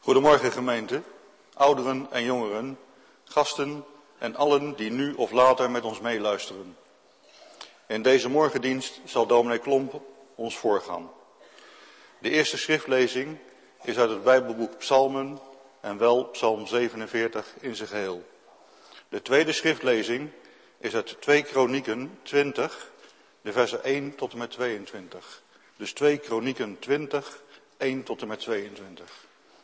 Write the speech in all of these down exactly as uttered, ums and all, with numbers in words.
Goedemorgen gemeente, ouderen en jongeren, gasten en allen die nu of later met ons meeluisteren. In deze morgendienst zal dominee Klomp ons voorgaan. De eerste schriftlezing is uit het Bijbelboek Psalmen en wel Psalm zevenenveertig in zijn geheel. De tweede schriftlezing is uit twee Kronieken twintig, de versen één tot en met tweeëntwintig. Dus twee Kronieken twintig, één tot en met tweeëntwintig.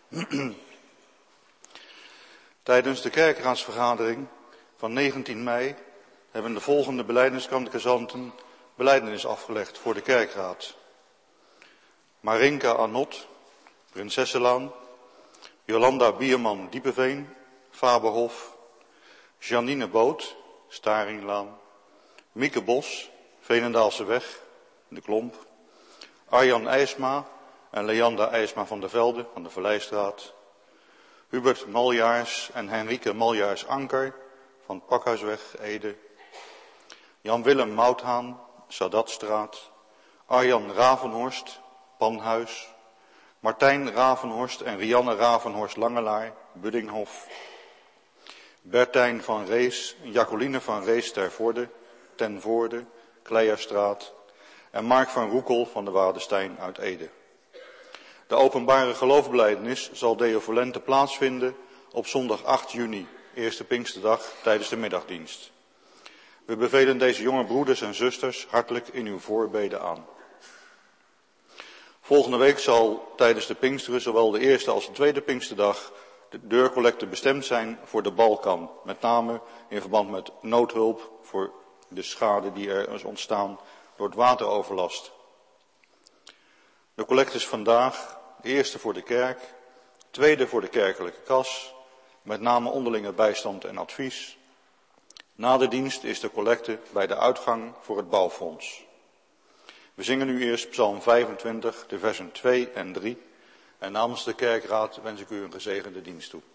Tijdens de kerkraadsvergadering van negentien mei hebben de volgende belijdeniskandidaten belijdenis afgelegd voor de kerkraad. Marinka Anot, Prinsessenlaan, Jolanda Bierman Diepeveen, Faberhof, Janine Boot, Staringlaan, Mieke Bos, Veenendaalse Weg, De Klomp, Arjan IJsma en Leanda IJsma van der Velde van de Valleistraat, Hubert Maljaars en Henrike Maljaars Anker van Pakhuisweg, Ede, Jan-Willem Mouthaan, Sadatstraat, Arjan Ravenhorst, Panhuis, Martijn Ravenhorst en Rianne Ravenhorst Langelaar, Buddinghof, Bertijn van Rees en Jacoline van Rees Tervoorde, Ten Voorde, Kleijerstraat en Mark van Roekel van de Wadestein uit Ede. De openbare geloofbelijdenis zal deo volente plaatsvinden op zondag acht juni, eerste Pinksterdag, tijdens de middagdienst. We bevelen deze jonge broeders en zusters hartelijk in uw voorbeden aan. Volgende week zal tijdens de Pinksteren zowel de eerste als de tweede Pinksterdag de deurcollecte bestemd zijn voor de Balkan. Met name in verband met noodhulp voor de schade die er is ontstaan door het wateroverlast. De collecte is vandaag de eerste voor de kerk, tweede voor de kerkelijke kas, met name onderlinge bijstand en advies. Na de dienst is de collecte bij de uitgang voor het bouwfonds. We zingen nu eerst Psalm vijfentwintig, de versen twee en drie. En namens de kerkraad wens ik u een gezegende dienst toe.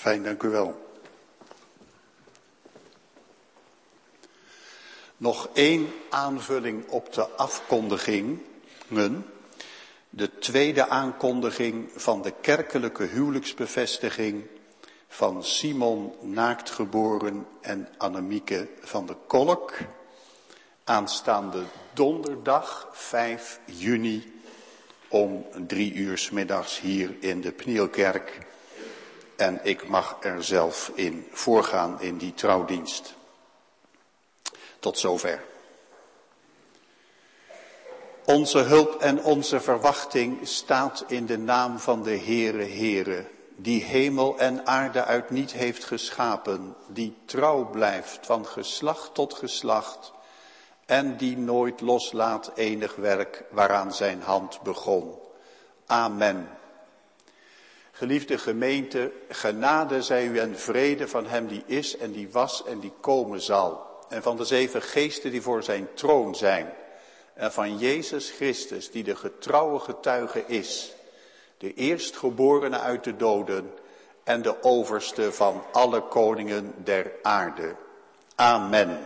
Fijn, dank u wel. Nog één aanvulling op de afkondigingen. De tweede aankondiging van de kerkelijke huwelijksbevestiging van Simon Naaktgeboren en Annemieke van de Kolk. Aanstaande donderdag vijf juni om drie uur 's middags hier in de Pnielkerk. En ik mag er zelf in voorgaan in die trouwdienst. Tot zover. Onze hulp en onze verwachting staat in de naam van de Heere Heere, die hemel en aarde uit niet heeft geschapen, die trouw blijft van geslacht tot geslacht en die nooit loslaat enig werk waaraan zijn hand begon. Amen. Geliefde gemeente, genade zij u en vrede van hem die is en die was en die komen zal. En van de zeven geesten die voor zijn troon zijn. En van Jezus Christus die de getrouwe getuige is. De eerstgeborene uit de doden en de overste van alle koningen der aarde. Amen.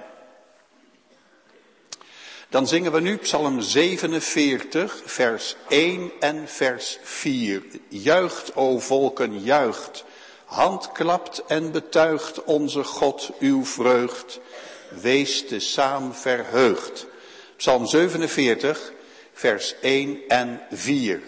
Dan zingen we nu Psalm zevenenveertig, vers één en vers vier. Juicht, o volken, juicht. Handklapt en betuigt onze God uw vreugd. Wees te saam verheugd. Psalm zevenenveertig, vers één en vier.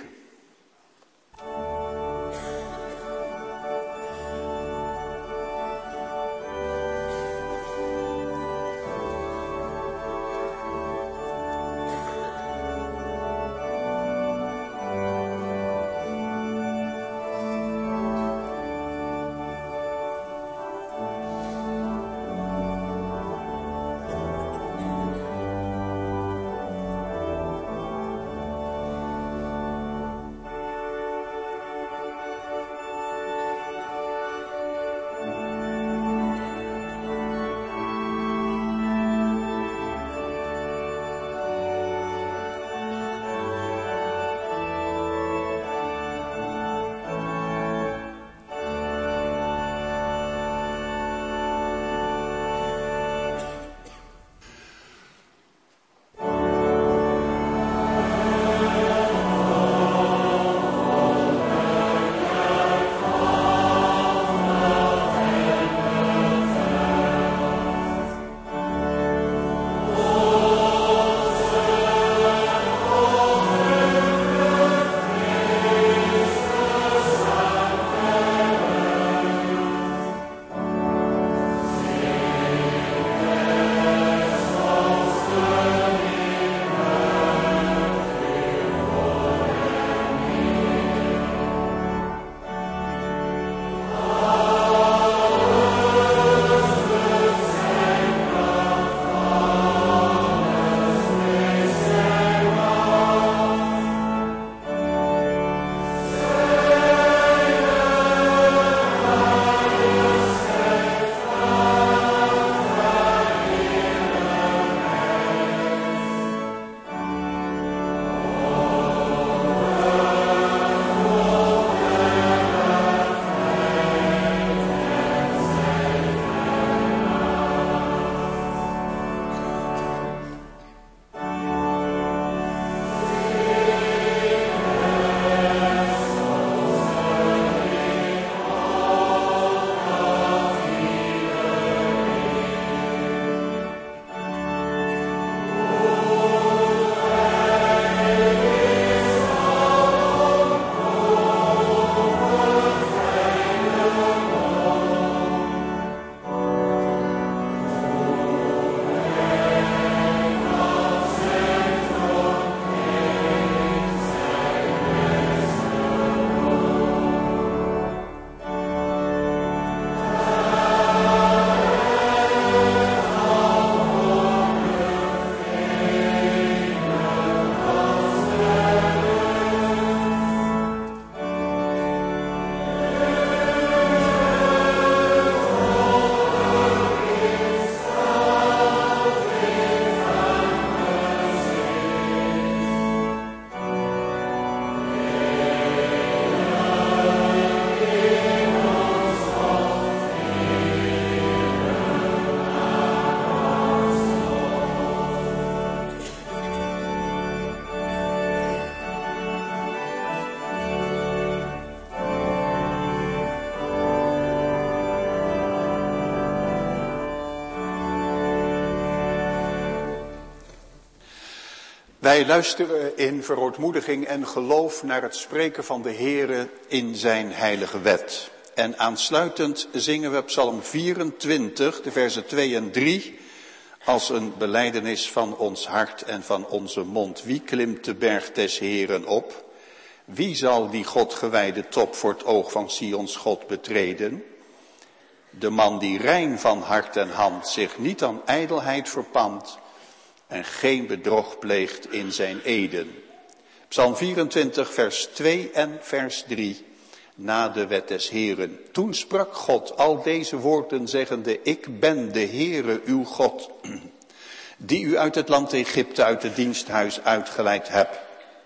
Wij luisteren in verootmoediging en geloof naar het spreken van de Heere in zijn heilige wet. En aansluitend zingen we Psalm vierentwintig, de versen twee en drie, als een belijdenis van ons hart en van onze mond. Wie klimt de berg des Heeren op? Wie zal die God gewijde top voor het oog van Sions God betreden? De man die rein van hart en hand zich niet aan ijdelheid verpand en geen bedrog pleegt in zijn eden. Psalm vierentwintig, vers twee en vers drie, na de wet des Heeren. Toen sprak God al deze woorden zeggende, ik ben de Heere uw God, die u uit het land Egypte, uit het diensthuis uitgeleid heb.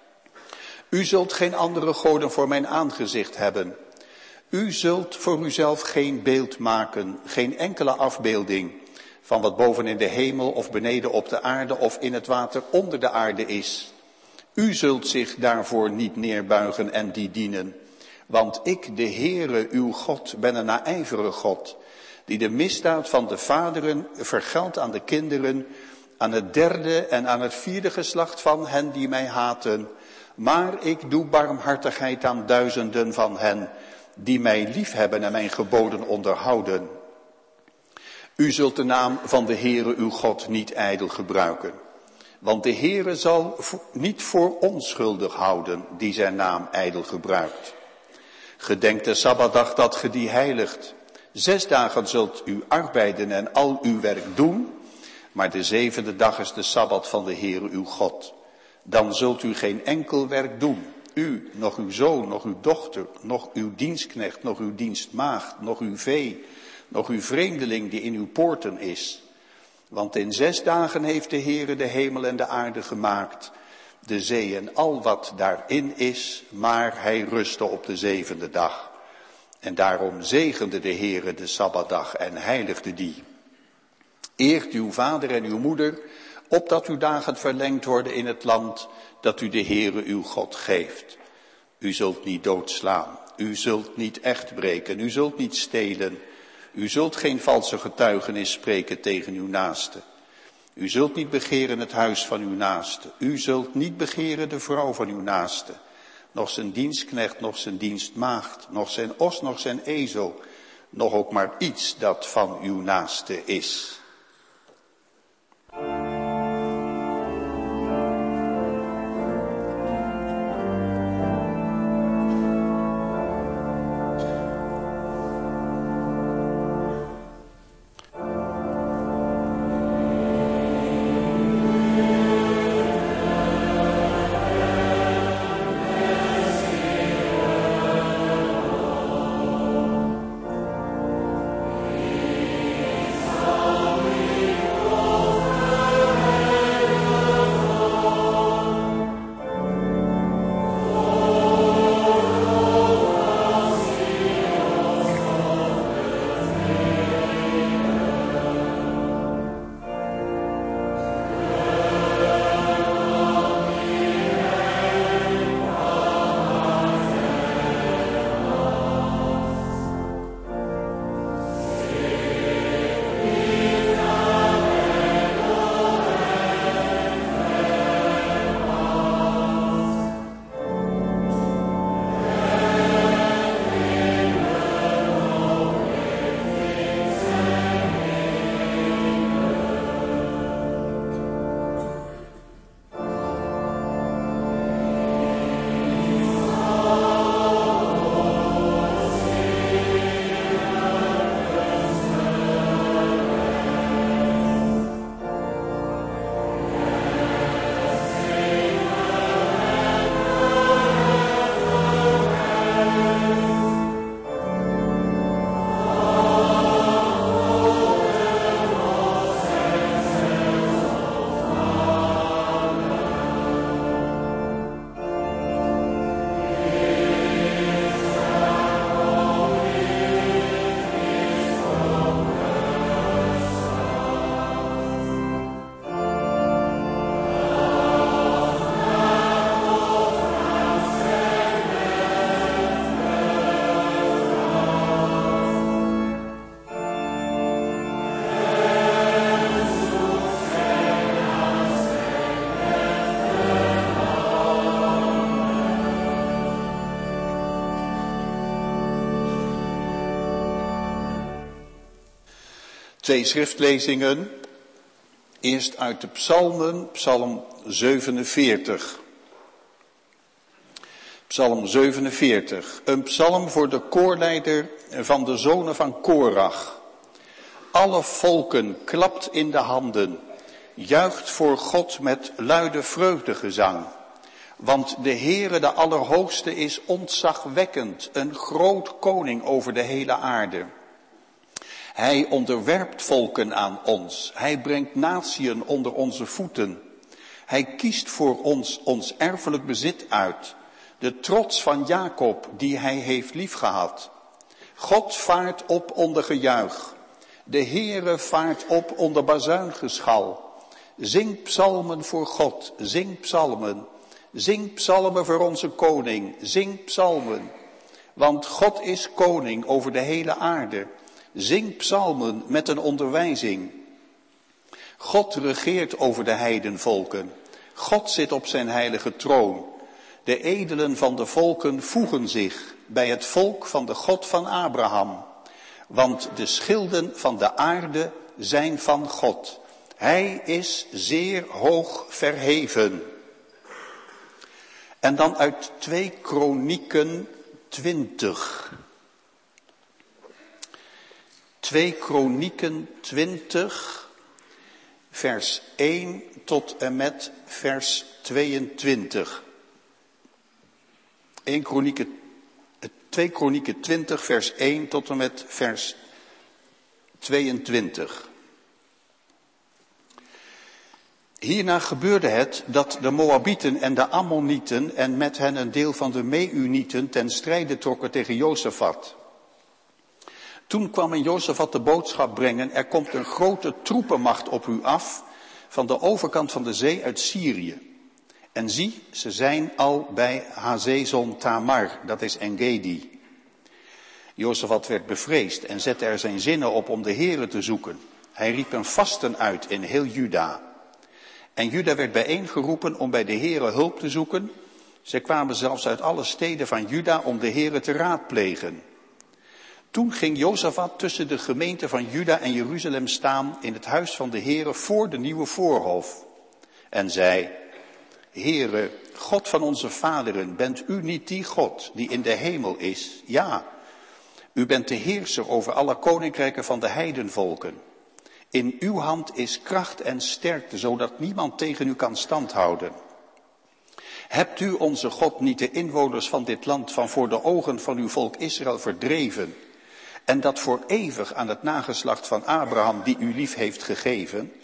U zult geen andere goden voor mijn aangezicht hebben. U zult voor uzelf geen beeld maken, geen enkele afbeelding van wat boven in de hemel of beneden op de aarde of in het water onder de aarde is. U zult zich daarvoor niet neerbuigen en die dienen. Want ik, de Heere, uw God, ben een naijverige God, die de misdaad van de vaderen vergeldt aan de kinderen, aan het derde en aan het vierde geslacht van hen die mij haten. Maar ik doe barmhartigheid aan duizenden van hen die mij liefhebben en mijn geboden onderhouden. U zult de naam van de Heere uw God niet ijdel gebruiken. Want de Heere zal niet voor onschuldig houden die zijn naam ijdel gebruikt. Gedenk de Sabbatdag dat ge die heiligt. Zes dagen zult u arbeiden en al uw werk doen. Maar de zevende dag is de Sabbat van de Heere uw God. Dan zult u geen enkel werk doen. U, nog uw zoon, nog uw dochter, nog uw dienstknecht, nog uw dienstmaagd, nog uw vee, nog uw vreemdeling die in uw poorten is. Want in zes dagen heeft de Heere de hemel en de aarde gemaakt, de zee en al wat daarin is, maar hij rustte op de zevende dag. En daarom zegende de Heere de Sabbatdag en heiligde die. Eert uw vader en uw moeder, opdat uw dagen verlengd worden in het land dat u de Heere uw God geeft. U zult niet doodslaan, u zult niet echt breken, u zult niet stelen, u zult geen valse getuigenis spreken tegen uw naaste. U zult niet begeren het huis van uw naaste, u zult niet begeren de vrouw van uw naaste, nog zijn dienstknecht, nog zijn dienstmaagd, nog zijn os, nog zijn ezel, nog ook maar iets dat van uw naaste is. Oh Twee schriftlezingen. Eerst uit de psalmen, psalm zevenenveertig. Psalm zevenenveertig, een psalm voor de koorleider van de zonen van Korach. Alle volken klapt in de handen, juicht voor God met luide vreugdegezang. Want de Heere, de Allerhoogste, is ontzagwekkend, een groot koning over de hele aarde. Hij onderwerpt volken aan ons, hij brengt natieën onder onze voeten. Hij kiest voor ons ons erfelijk bezit uit, de trots van Jacob die hij heeft liefgehad. God vaart op onder gejuich, de Heere vaart op onder bazuingeschal. Zing psalmen voor God, zing psalmen, zing psalmen voor onze koning, zing psalmen. Want God is koning over de hele aarde. Zing psalmen met een onderwijzing. God regeert over de heidenvolken. God zit op zijn heilige troon. De edelen van de volken voegen zich bij het volk van de God van Abraham. Want de schilden van de aarde zijn van God. Hij is zeer hoog verheven. En dan uit twee Kronieken twintig. twee Kronieken twintig, vers één tot en met vers tweeëntwintig. twee Kronieken, twee Kronieken twintig, vers één tot en met vers tweeëntwintig. Hierna gebeurde het dat de Moabieten en de Ammonieten en met hen een deel van de Meunieten ten strijde trokken tegen Jozefat. Toen kwam in Jozefat de boodschap brengen, er komt een grote troepenmacht op u af van de overkant van de zee uit Syrië. En zie, ze zijn al bij Hazezon Tamar, dat is Engedi. Jozefat werd bevreesd en zette er zijn zinnen op om de Heere te zoeken. Hij riep een vasten uit in heel Juda. En Juda werd bijeengeroepen om bij de Heere hulp te zoeken. Zij kwamen zelfs uit alle steden van Juda om de Heere te raadplegen. Toen ging Jozefat tussen de gemeente van Juda en Jeruzalem staan in het huis van de Heere voor de nieuwe voorhof. En zei, Heere, God van onze vaderen, bent u niet die God die in de hemel is? Ja, u bent de heerser over alle koninkrijken van de heidenvolken. In uw hand is kracht en sterkte, zodat niemand tegen u kan standhouden. Hebt u onze God niet de inwoners van dit land van voor de ogen van uw volk Israël verdreven? En dat voor eeuwig aan het nageslacht van Abraham die u lief heeft gegeven?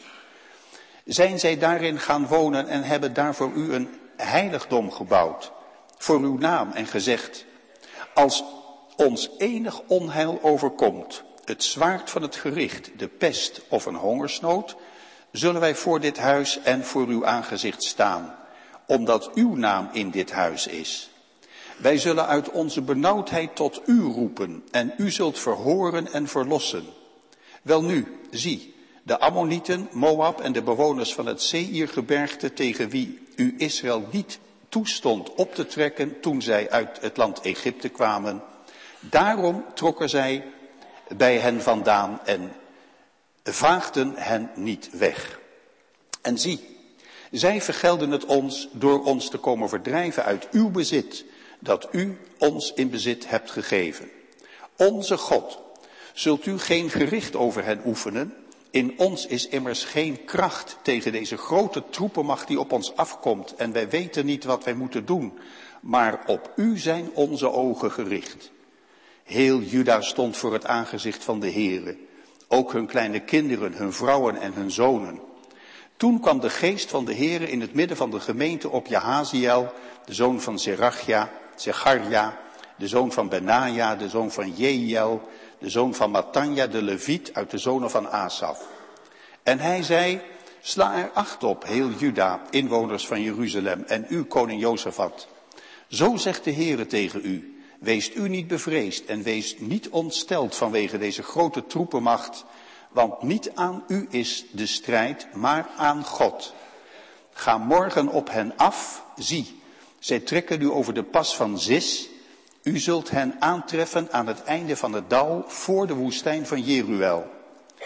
Zijn zij daarin gaan wonen en hebben daar voor u een heiligdom gebouwd, voor uw naam en gezegd, als ons enig onheil overkomt, het zwaard van het gericht, de pest of een hongersnood, zullen wij voor dit huis en voor uw aangezicht staan, omdat uw naam in dit huis is. Wij zullen uit onze benauwdheid tot u roepen en u zult verhoren en verlossen. Welnu, zie, de Ammonieten, Moab en de bewoners van het Seirgebergte tegen wie u Israël niet toestond op te trekken toen zij uit het land Egypte kwamen. Daarom trokken zij bij hen vandaan en vaagden hen niet weg. En zie, zij vergelden het ons door ons te komen verdrijven uit uw bezit, dat u ons in bezit hebt gegeven. Onze God, zult u geen gericht over hen oefenen? In ons is immers geen kracht tegen deze grote troepenmacht die op ons afkomt en wij weten niet wat wij moeten doen, maar op u zijn onze ogen gericht. Heel Juda stond voor het aangezicht van de Heere, ook hun kleine kinderen, hun vrouwen en hun zonen. Toen kwam de geest van de Heere in het midden van de gemeente op Jahaziel, de zoon van Zerachja, Zecharia, de zoon van Benaja, de zoon van Jeiel, de zoon van Matanja, de Leviet uit de zonen van Asaf. En hij zei, sla er acht op, heel Juda, inwoners van Jeruzalem en u, koning Jozefat. Zo zegt de Heere tegen u. Wees u niet bevreesd en wees niet ontsteld vanwege deze grote troepenmacht, want niet aan u is de strijd, maar aan God. Ga morgen op hen af, zie, zij trekken nu over de pas van Zis. U zult hen aantreffen aan het einde van het dal voor de woestijn van Jeruel.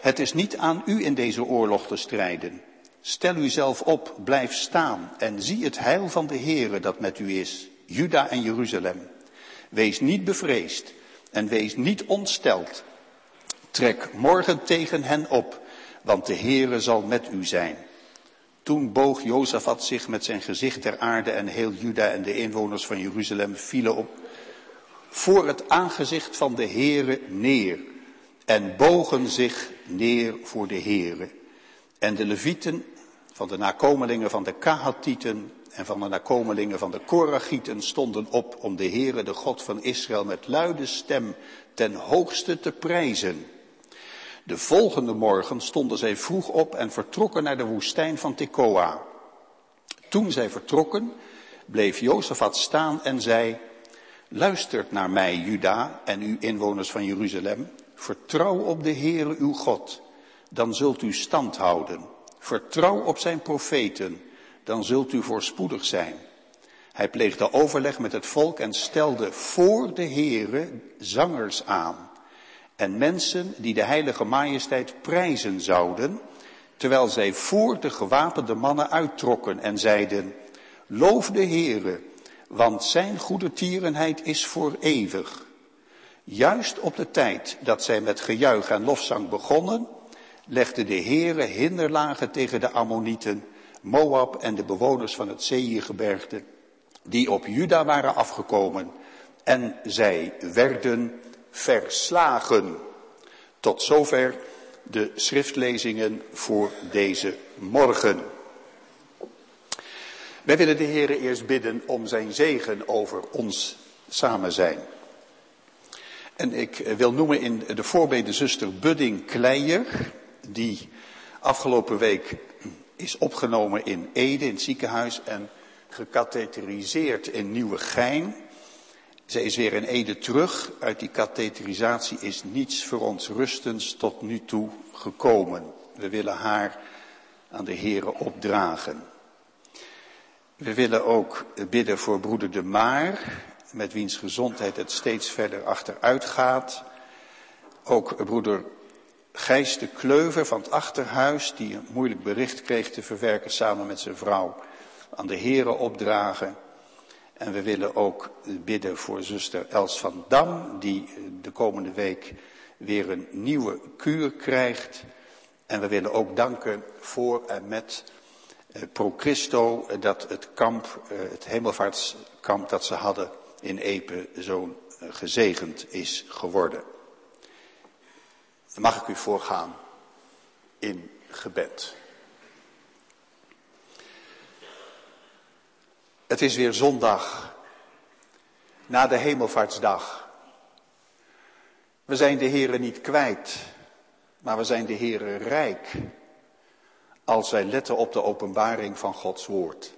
Het is niet aan u in deze oorlog te strijden. Stel u zelf op, blijf staan en zie het heil van de Heere dat met u is, Juda en Jeruzalem. Wees niet bevreesd en wees niet ontsteld. Trek morgen tegen hen op, want de Heere zal met u zijn. Toen boog Jozafat zich met zijn gezicht ter aarde en heel Juda en de inwoners van Jeruzalem vielen op voor het aangezicht van de Heere neer en bogen zich neer voor de Heere. En de Levieten van de nakomelingen van de Kahatieten en van de nakomelingen van de Korachieten stonden op om de Heere, de God van Israël, met luide stem ten hoogste te prijzen. De volgende morgen stonden zij vroeg op en vertrokken naar de woestijn van Tekoa. Toen zij vertrokken, bleef Jozafat staan en zei: luistert naar mij, Juda en u inwoners van Jeruzalem. Vertrouw op de Heere uw God, dan zult u stand houden. Vertrouw op zijn profeten, dan zult u voorspoedig zijn. Hij pleegde overleg met het volk en stelde voor de Heere zangers aan. En mensen die de heilige majesteit prijzen zouden, terwijl zij voor de gewapende mannen uittrokken en zeiden: loof de Heere, want zijn goedertierenheid is voor eeuwig. Juist op de tijd dat zij met gejuich en lofzang begonnen, legde de Heere hinderlagen tegen de Ammonieten, Moab en de bewoners van het Seirgebergte, die op Juda waren afgekomen, en zij werden verslagen. Tot zover de schriftlezingen voor deze morgen. Wij willen de Heere eerst bidden om zijn zegen over ons samen zijn. En ik wil noemen in de voorbede zuster Budding Kleijer, die afgelopen week is opgenomen in Ede, in het ziekenhuis, en gecatheteriseerd in Nieuwegein. Zij is weer in Ede terug. Uit die katheterisatie is niets verontrustends tot nu toe gekomen. We willen haar aan de Heere opdragen. We willen ook bidden voor broeder De Maar, met wiens gezondheid het steeds verder achteruit gaat. Ook broeder Gijs de Kleuver van het Achterhuis, die een moeilijk bericht kreeg te verwerken samen met zijn vrouw, aan de Heere opdragen. En we willen ook bidden voor zuster Els van Dam, die de komende week weer een nieuwe kuur krijgt. En we willen ook danken voor en met Pro Christo dat het kamp, het hemelvaartskamp dat ze hadden in Epe zo gezegend is geworden. Mag ik u voorgaan in gebed. Het is weer zondag, na de hemelvaartsdag. We zijn de Heere niet kwijt, maar we zijn de Heere rijk, als wij letten op de openbaring van Gods woord.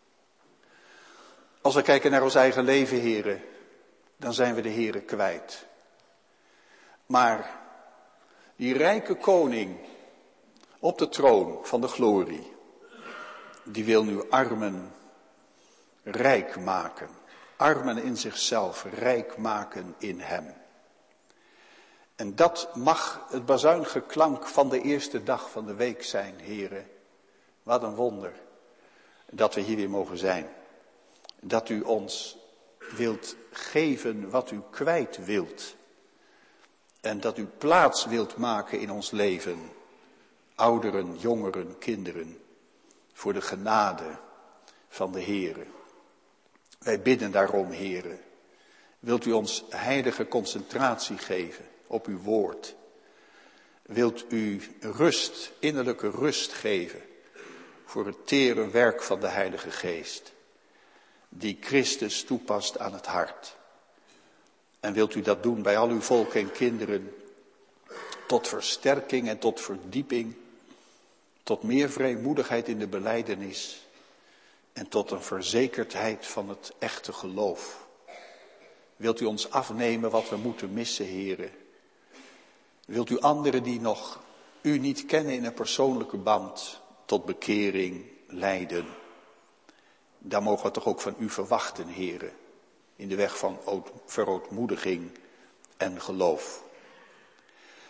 Als we kijken naar ons eigen leven, Heere, dan zijn we de Heere kwijt. Maar die rijke koning op de troon van de glorie, die wil nu armen rijk maken. Armen in zichzelf, rijk maken in hem. En dat mag het bazuingeklank van de eerste dag van de week zijn, Heere. Wat een wonder dat we hier weer mogen zijn. Dat u ons wilt geven wat u kwijt wilt. En dat u plaats wilt maken in ons leven. Ouderen, jongeren, kinderen. Voor de genade van de Heere. Wij bidden daarom, Heere. Wilt u ons heilige concentratie geven op uw woord. Wilt u rust, innerlijke rust geven voor het tere werk van de Heilige Geest. Die Christus toepast aan het hart. En wilt u dat doen bij al uw volk en kinderen. Tot versterking en tot verdieping. Tot meer vrijmoedigheid in de belijdenis. En tot een verzekerdheid van het echte geloof. Wilt u ons afnemen wat we moeten missen, Heere. Wilt u anderen die nog u niet kennen in een persoonlijke band tot bekering leiden. Daar mogen we toch ook van u verwachten, Heere. In de weg van verootmoediging en geloof.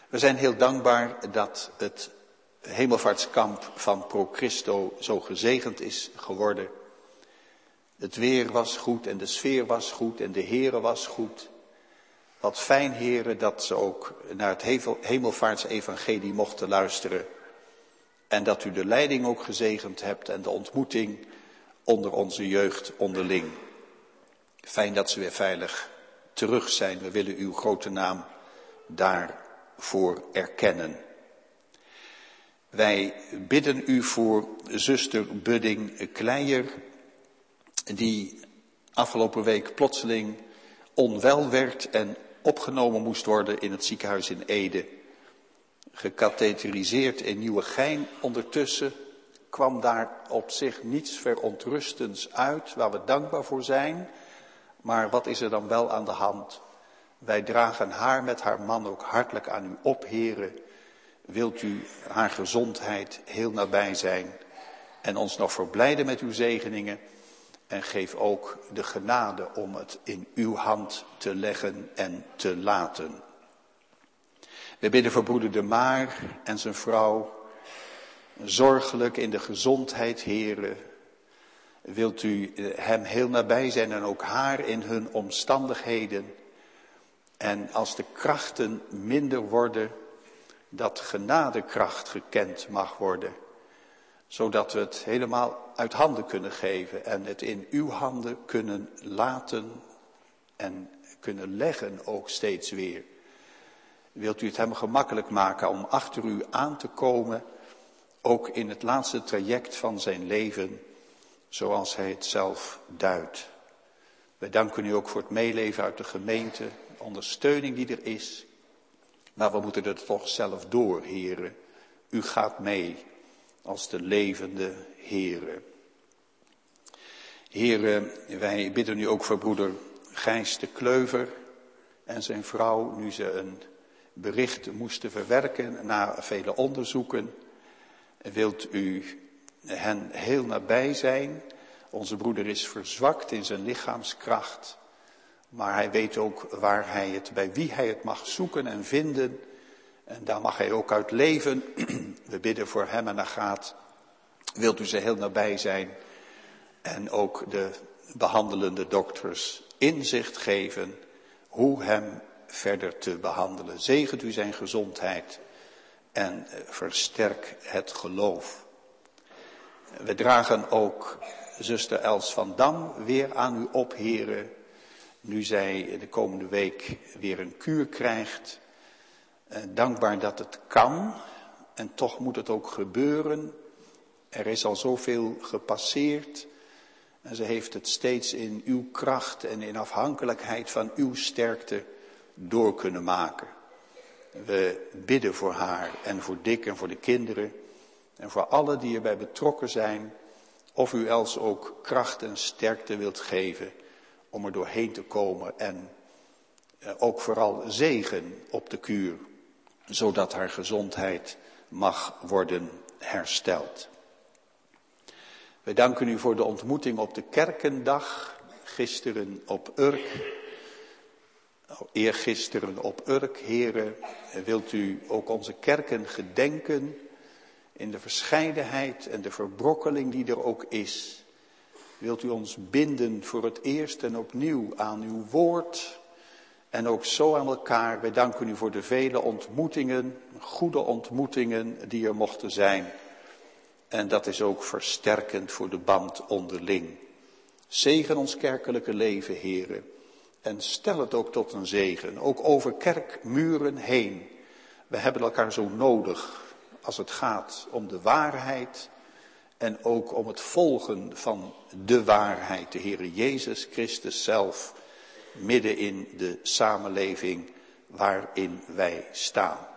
We zijn heel dankbaar dat het hemelvaartskamp van Pro Christo zo gezegend is geworden. Het weer was goed en de sfeer was goed en de Here was goed. Wat fijn, heren, dat ze ook naar het hemelvaartsevangelie mochten luisteren. En dat u de leiding ook gezegend hebt en de ontmoeting onder onze jeugd onderling. Fijn dat ze weer veilig terug zijn. We willen uw grote naam daarvoor erkennen. Wij bidden u voor zuster Budding Kleijer, die afgelopen week plotseling onwel werd en opgenomen moest worden in het ziekenhuis in Ede. Gekatheteriseerd in Nieuwegein ondertussen, kwam daar op zich niets verontrustends uit, waar we dankbaar voor zijn. Maar wat is er dan wel aan de hand? Wij dragen haar met haar man ook hartelijk aan u op, heren. Wilt u haar gezondheid heel nabij zijn en ons nog verblijden met uw zegeningen. En geef ook de genade om het in uw hand te leggen en te laten. We bidden voor broeder De Maar en zijn vrouw. Zorgelijk in de gezondheid, heren. Wilt u hem heel nabij zijn en ook haar in hun omstandigheden. En als de krachten minder worden, dat genadekracht gekend mag worden. Zodat we het helemaal uit handen kunnen geven en het in uw handen kunnen laten en kunnen leggen ook steeds weer. Wilt u het hem gemakkelijk maken om achter u aan te komen, ook in het laatste traject van zijn leven, zoals hij het zelf duidt. Wij danken u ook voor het meeleven uit de gemeente, de ondersteuning die er is. Maar we moeten er toch zelf door, heren. U gaat mee als de levende Heere. Heren, wij bidden u ook voor broeder Gijs de Kleuver en zijn vrouw, nu ze een bericht moesten verwerken na vele onderzoeken. Wilt u hen heel nabij zijn? Onze broeder is verzwakt in zijn lichaamskracht, maar hij weet ook waar hij het, bij wie hij het mag zoeken en vinden. En daar mag hij ook uit leven. We bidden voor hem en Agaat. Wilt u ze heel nabij zijn en ook de behandelende dokters inzicht geven hoe hem verder te behandelen. Zegent u zijn gezondheid en versterk het geloof. We dragen ook zuster Els van Dam weer aan u op, heren. Nu zij de komende week weer een kuur krijgt. Dankbaar dat het kan en toch moet het ook gebeuren. Er is al zoveel gepasseerd en ze heeft het steeds in uw kracht en in afhankelijkheid van uw sterkte door kunnen maken. We bidden voor haar en voor Dick en voor de kinderen en voor alle die erbij betrokken zijn. Of u Els ook kracht en sterkte wilt geven om er doorheen te komen en ook vooral zegen op de kuur, zodat haar gezondheid mag worden hersteld. Wij danken u voor de ontmoeting op de kerkendag, gisteren op Urk, eergisteren op Urk. Heren, wilt u ook onze kerken gedenken in de verscheidenheid en de verbrokkeling die er ook is. Wilt u ons binden voor het eerst en opnieuw aan uw woord en ook zo aan elkaar. Wij danken u voor de vele ontmoetingen, goede ontmoetingen die er mochten zijn. En dat is ook versterkend voor de band onderling. Zegen ons kerkelijke leven, heren. En stel het ook tot een zegen, ook over kerkmuren heen. We hebben elkaar zo nodig als het gaat om de waarheid en ook om het volgen van de waarheid, de Heere Jezus Christus zelf, midden in de samenleving waarin wij staan.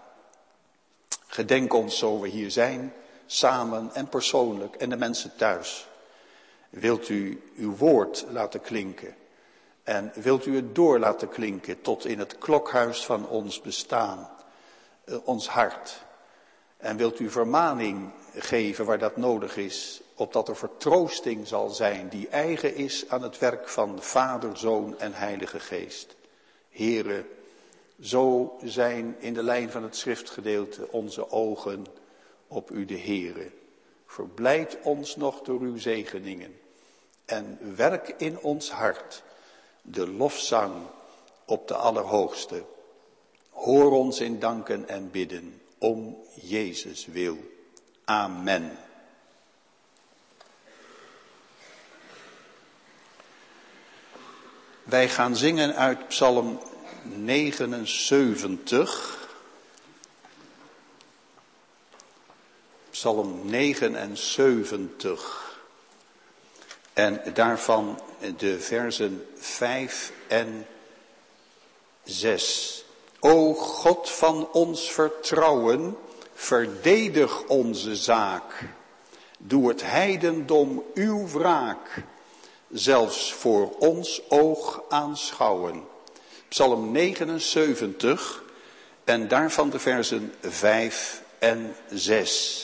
Gedenk ons zo we hier zijn, samen en persoonlijk en de mensen thuis. Wilt u uw woord laten klinken en wilt u het door laten klinken tot in het klokhuis van ons bestaan, ons hart. En wilt u vermaning geven waar dat nodig is, opdat er vertroosting zal zijn die eigen is aan het werk van Vader, Zoon en Heilige Geest. Heere, Zo zijn in de lijn van het schriftgedeelte onze ogen op u de Heere. Verblijd ons nog door uw zegeningen. En werk in ons hart de lofzang op de Allerhoogste. Hoor ons in danken en bidden om Jezus wil. Amen. Wij gaan zingen uit Psalm negenenzeventig. Psalm negenenzeventig. En daarvan de versen vijf en zes. O God van ons vertrouwen, verdedig onze zaak. Doe het heidendom uw wraak, zelfs voor ons oog aanschouwen. Psalm negenenzeventig en daarvan de versen vijf en zes.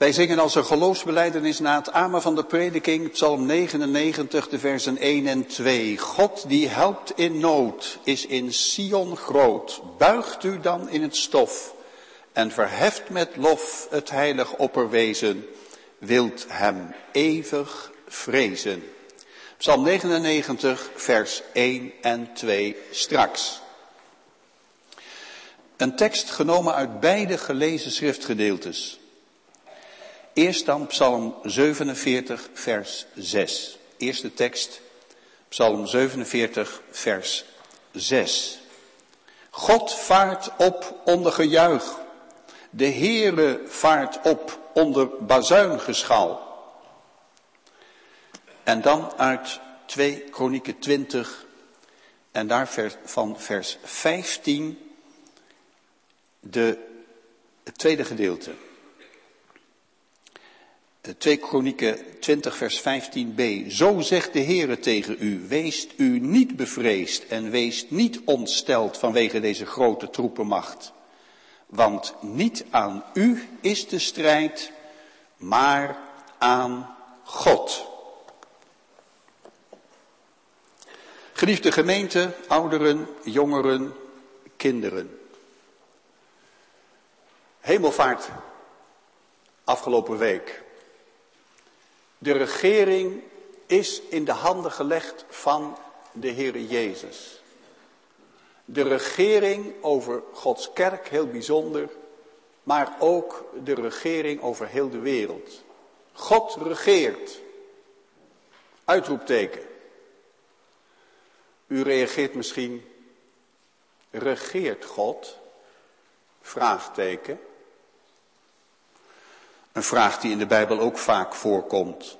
Wij zingen als een geloofsbelijdenis na het amen van de prediking, Psalm negenennegentig, de versen één en twee. God die helpt in nood, is in Sion groot. Buigt u dan in het stof en verheft met lof het heilig opperwezen. Wilt hem eeuwig vrezen. Psalm negenennegentig, vers één en twee straks. Een tekst genomen uit beide gelezen schriftgedeeltes. Eerst dan Psalm zevenenveertig, vers zes. Eerste tekst, Psalm zevenenveertig, vers zes. God vaart op onder gejuich. De Heere vaart op onder bazuingeschal. En dan uit twee Kronieken twintig en daarvan vers vijftien de, het tweede gedeelte. twee Kronieken twintig vers vijftien b. Zo zegt de Heere tegen u, weest u niet bevreesd en wees niet ontsteld vanwege deze grote troepenmacht. Want niet aan u is de strijd, maar aan God. Geliefde gemeente, ouderen, jongeren, kinderen. Hemelvaart, afgelopen week. De regering is in de handen gelegd van de Heere Jezus. De regering over Gods kerk, heel bijzonder, maar ook de regering over heel de wereld. God regeert. Uitroepteken. U reageert misschien, regeert God? Vraagteken. Een vraag die in de Bijbel ook vaak voorkomt.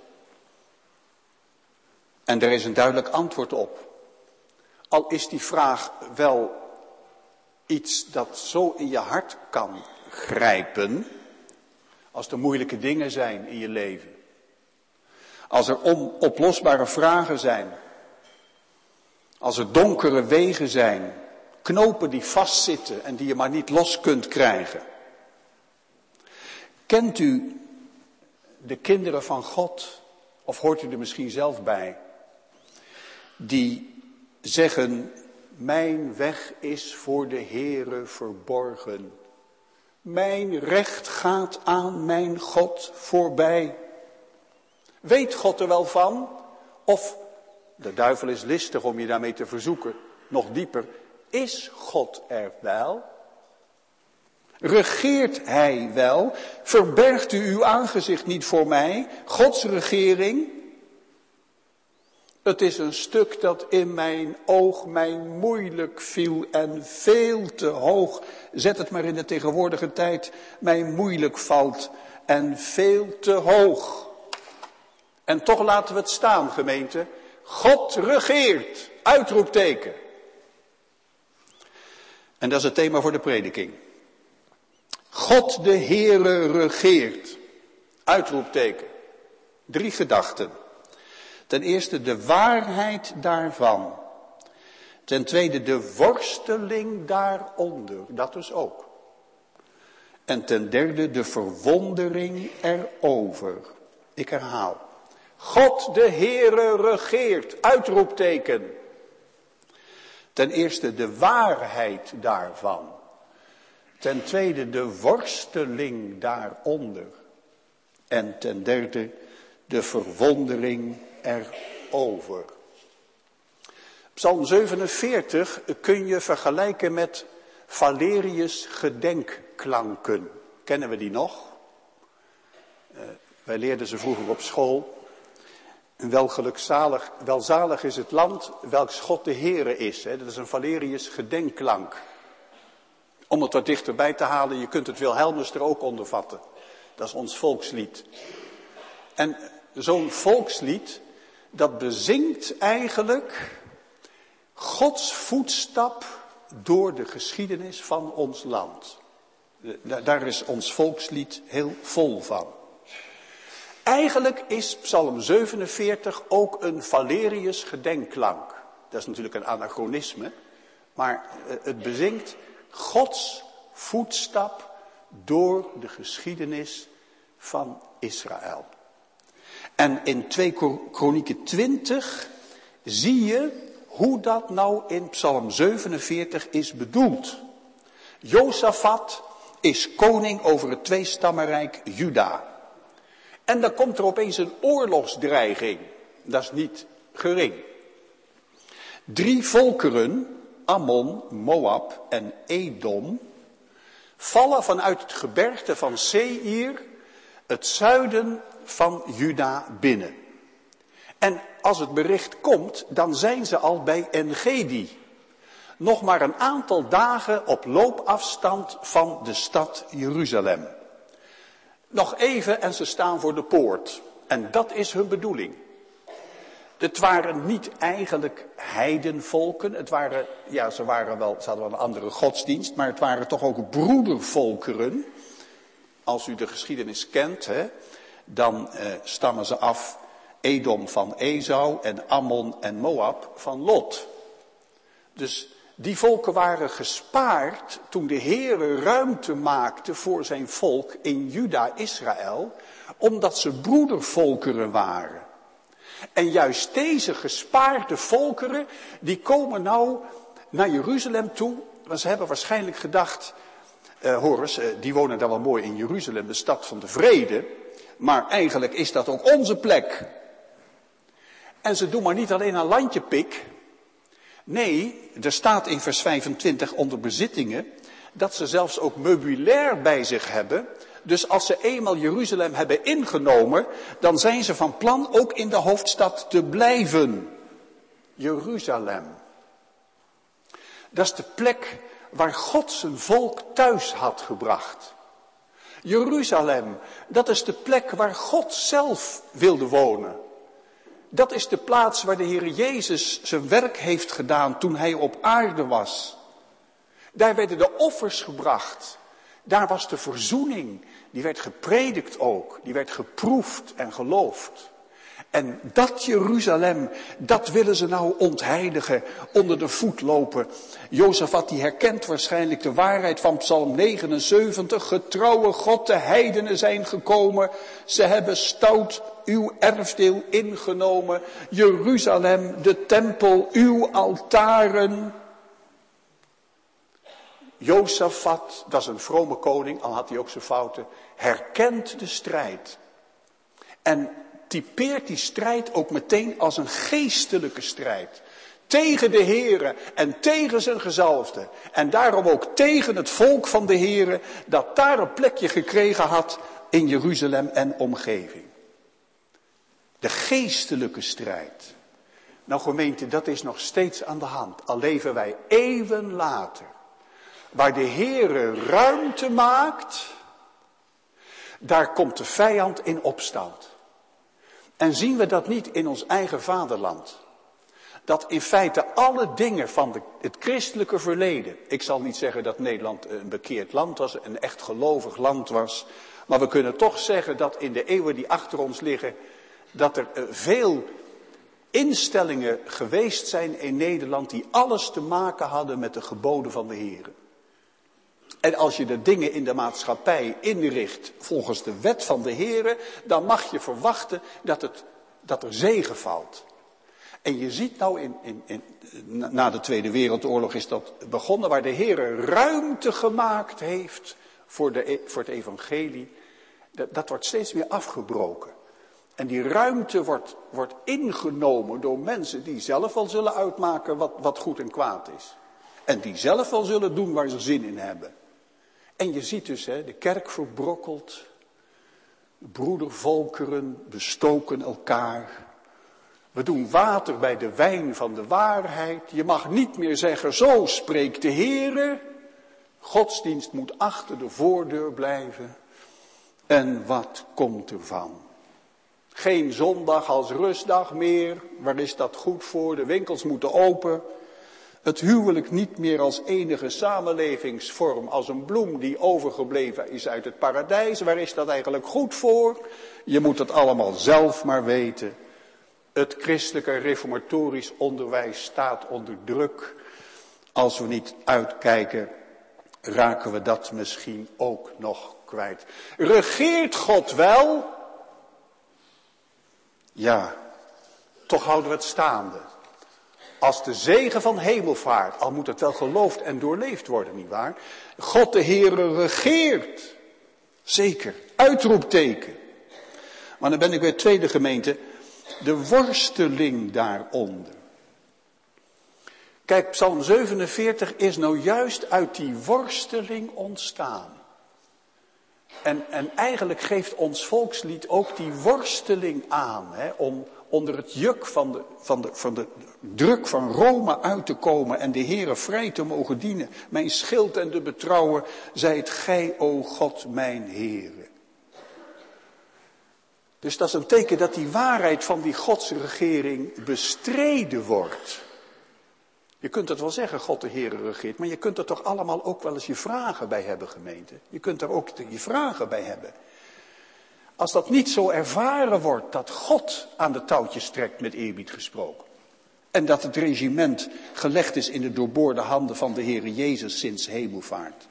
En er is een duidelijk antwoord op. Al is die vraag wel iets dat zo in je hart kan grijpen, als er moeilijke dingen zijn in je leven. Als er onoplosbare vragen zijn. Als er donkere wegen zijn, knopen die vastzitten en die je maar niet los kunt krijgen. Kent u de kinderen van God, of hoort u er misschien zelf bij, die zeggen, mijn weg is voor de Heere verborgen. Mijn recht gaat aan mijn God voorbij. Weet God er wel van? Of, de duivel is listig om je daarmee te verzoeken, nog dieper, is God er wel? Regeert hij wel? Verbergt u uw aangezicht niet voor mij? Gods regering? Het is een stuk dat in mijn oog mij moeilijk viel en veel te hoog. Zet het maar in de tegenwoordige tijd. Mij moeilijk valt en veel te hoog. En toch laten we het staan, gemeente. God regeert. Uitroepteken. En dat is het thema voor de prediking. God de Heere regeert. Uitroepteken. Drie gedachten. Ten eerste de waarheid daarvan. Ten tweede de worsteling daaronder. Dat dus ook. En ten derde de verwondering erover. Ik herhaal. God de Heere regeert. Uitroepteken. Ten eerste de waarheid daarvan. Ten tweede de worsteling daaronder. En ten derde de verwondering erover. Psalm zevenenveertig kun je vergelijken met Valerius' gedenkklanken. Kennen we die nog? Uh, wij leerden ze vroeger op school. En wel gelukzalig, welzalig is het land welks God de Heere is. Hè? Dat is een Valerius gedenkklank. Om het wat dichterbij te halen, je kunt het Wilhelmus er ook onder vatten. Dat is ons volkslied. En zo'n volkslied, dat bezingt eigenlijk Gods voetstap door de geschiedenis van ons land. Daar is ons volkslied heel vol van. Eigenlijk is Psalm zevenenveertig ook een Valerius gedenkklank. Dat is natuurlijk een anachronisme, maar het bezingt Gods voetstap door de geschiedenis van Israël. En in twee Kronieken twintig zie je hoe dat nou in Psalm zevenenveertig is bedoeld. Josafat is koning over het tweestammenrijk Juda. En dan komt er opeens een oorlogsdreiging. Dat is niet gering. Drie volkeren, Ammon, Moab en Edom, vallen vanuit het gebergte van Seir, het zuiden van Juda, binnen. En als het bericht komt, dan zijn ze al bij En-Gedi. Nog maar een aantal dagen op loopafstand van de stad Jeruzalem. Nog even en ze staan voor de poort. En dat is hun bedoeling. Het waren niet eigenlijk heidenvolken. Het waren, ja, ze waren wel, ze hadden wel een andere godsdienst, maar het waren toch ook broedervolkeren. Als u de geschiedenis kent, hè, dan eh, stammen ze af Edom van Esau en Ammon en Moab van Lot. Dus die volken waren gespaard toen de Heere ruimte maakte voor zijn volk in Juda, Israël, omdat ze broedervolkeren waren. En juist deze gespaarde volkeren, die komen nou naar Jeruzalem toe. Want ze hebben waarschijnlijk gedacht, uh, hoor eens, uh, die wonen daar wel mooi in Jeruzalem, de stad van de vrede. Maar eigenlijk is dat ook onze plek. En ze doen maar niet alleen een landjepik. Nee, er staat in vers vijfentwintig onder bezittingen dat ze zelfs ook meubilair bij zich hebben. Dus als ze eenmaal Jeruzalem hebben ingenomen, dan zijn ze van plan ook in de hoofdstad te blijven. Jeruzalem. Dat is de plek waar God zijn volk thuis had gebracht. Jeruzalem, dat is de plek waar God zelf wilde wonen. Dat is de plaats waar de Heer Jezus zijn werk heeft gedaan toen hij op aarde was. Daar werden de offers gebracht. Daar was de verzoening. Die werd gepredikt ook. Die werd geproefd en geloofd. En dat Jeruzalem, dat willen ze nou ontheiligen, onder de voet lopen. Josafat die herkent waarschijnlijk de waarheid van Psalm negenenzeventig. Getrouwe God, de heidenen zijn gekomen. Ze hebben stout uw erfdeel ingenomen. Jeruzalem, de tempel, uw altaren. Josafat, dat is een vrome koning, al had hij ook zijn fouten, herkent de strijd. En typeert die strijd ook meteen als een geestelijke strijd. Tegen de Heere en tegen zijn gezalfde. En daarom ook tegen het volk van de Heere, dat daar een plekje gekregen had in Jeruzalem en omgeving. De geestelijke strijd. Nou gemeente, dat is nog steeds aan de hand. Al leven wij eeuwen later. Waar de Heere ruimte maakt, daar komt de vijand in opstand. En zien we dat niet in ons eigen vaderland? Dat in feite alle dingen van de, het christelijke verleden. Ik zal niet zeggen dat Nederland een bekeerd land was, een echt gelovig land was. Maar we kunnen toch zeggen dat in de eeuwen die achter ons liggen, dat er veel instellingen geweest zijn in Nederland die alles te maken hadden met de geboden van de Heere. En als je de dingen in de maatschappij inricht volgens de wet van de Heere, dan mag je verwachten dat, het, dat er zegen valt. En je ziet nou, in, in, in, na de Tweede Wereldoorlog is dat begonnen, waar de Heere ruimte gemaakt heeft voor, de, voor het evangelie. Dat, dat wordt steeds meer afgebroken. En die ruimte wordt, wordt ingenomen door mensen die zelf wel zullen uitmaken wat, wat goed en kwaad is. En die zelf wel zullen doen waar ze zin in hebben. En je ziet dus, hè, de kerk verbrokkelt, broedervolkeren bestoken elkaar. We doen water bij de wijn van de waarheid. Je mag niet meer zeggen, zo spreekt de Heere. Godsdienst moet achter de voordeur blijven. En wat komt ervan? Geen zondag als rustdag meer. Waar is dat goed voor? De winkels moeten open. Het huwelijk niet meer als enige samenlevingsvorm, als een bloem die overgebleven is uit het paradijs. Waar is dat eigenlijk goed voor? Je moet het allemaal zelf maar weten. Het christelijke reformatorisch onderwijs staat onder druk. Als we niet uitkijken, raken we dat misschien ook nog kwijt. Regeert God wel? Ja, toch houden we het staande. Als de zegen van hemelvaart, al moet het wel geloofd en doorleefd worden, nietwaar? God de Heere regeert. Zeker, uitroepteken. Maar dan ben ik bij de tweede gemeente, de worsteling daaronder. Kijk, Psalm zevenenveertig is nou juist uit die worsteling ontstaan. En, en eigenlijk geeft ons volkslied ook die worsteling aan, hè, om onder het juk van de, van, de, van de druk van Rome uit te komen en de Heere vrij te mogen dienen. Mijn schild en de betrouwer, zijt gij, o God, mijn Heere. Dus dat is een teken dat die waarheid van die godsregering bestreden wordt. Je kunt het wel zeggen, God de Heere regeert, maar je kunt er toch allemaal ook wel eens je vragen bij hebben, gemeente. Je kunt er ook je vragen bij hebben. Als dat niet zo ervaren wordt, dat God aan de touwtjes trekt, met eerbied gesproken. En dat het regiment gelegd is in de doorboorde handen van de Heere Jezus sinds hemelvaart.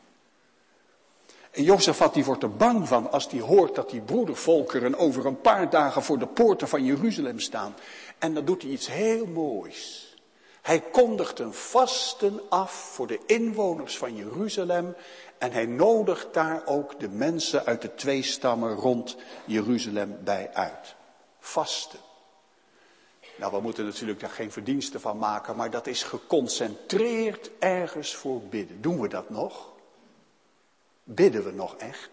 En Jozefat die wordt er bang van als hij hoort dat die broedervolkeren over een paar dagen voor de poorten van Jeruzalem staan. En dan doet hij iets heel moois. Hij kondigt een vasten af voor de inwoners van Jeruzalem. En hij nodigt daar ook de mensen uit de twee stammen rond Jeruzalem bij uit. Vasten. Nou, we moeten natuurlijk daar geen verdiensten van maken, maar dat is geconcentreerd ergens voor bidden. Doen we dat nog? Bidden we nog echt?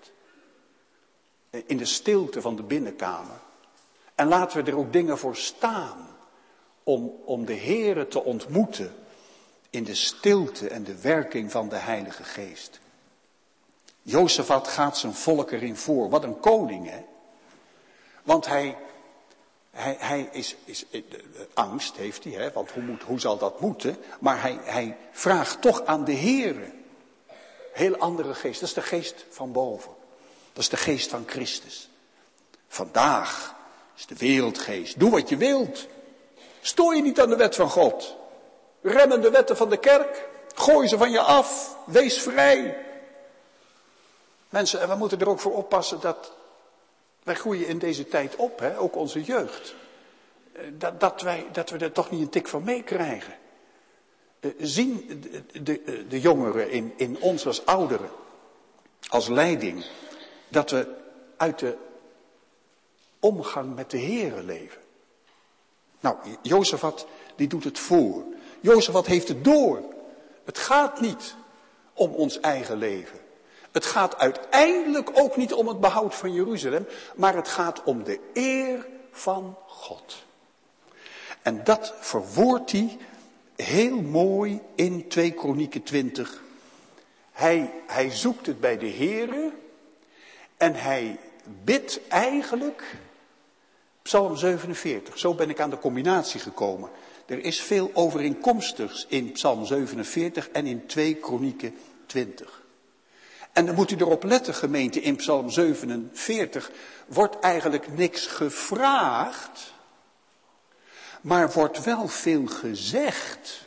In de stilte van de binnenkamer. En laten we er ook dingen voor staan. Om, om de Heere te ontmoeten. In de stilte en de werking van de Heilige Geest. Jozefat gaat zijn volk erin voor. Wat een koning, hè? Want hij, hij, hij is, is, is angst heeft hij, hè? Want hoe, moet, hoe zal dat moeten? Maar hij, hij vraagt toch aan de Heere. Heel andere geest. Dat is de geest van boven. Dat is de geest van Christus. Vandaag is de wereldgeest. Doe wat je wilt. Stoor je niet aan de wet van God. Remmen de wetten van de kerk. Gooi ze van je af. Wees vrij. Mensen, en we moeten er ook voor oppassen dat wij groeien in deze tijd op, hè? Ook onze jeugd. Dat, dat, wij, dat we er toch niet een tik van meekrijgen. Zien de, de, de jongeren in, in ons als ouderen, als leiding, dat we uit de omgang met de Heere leven. Nou, Jozefat, die doet het voor. Jozefat heeft het door. Het gaat niet om ons eigen leven. Het gaat uiteindelijk ook niet om het behoud van Jeruzalem, maar het gaat om de eer van God. En dat verwoordt hij heel mooi in twee Kronieken twintig. Hij, hij zoekt het bij de Heere en hij bidt eigenlijk Psalm zevenenveertig. Zo ben ik aan de combinatie gekomen. Er is veel overeenkomstigs in Psalm zevenenveertig en in twee Kronieken twintig. En dan moet u erop letten, gemeente, in Psalm zevenenveertig wordt eigenlijk niks gevraagd, maar wordt wel veel gezegd.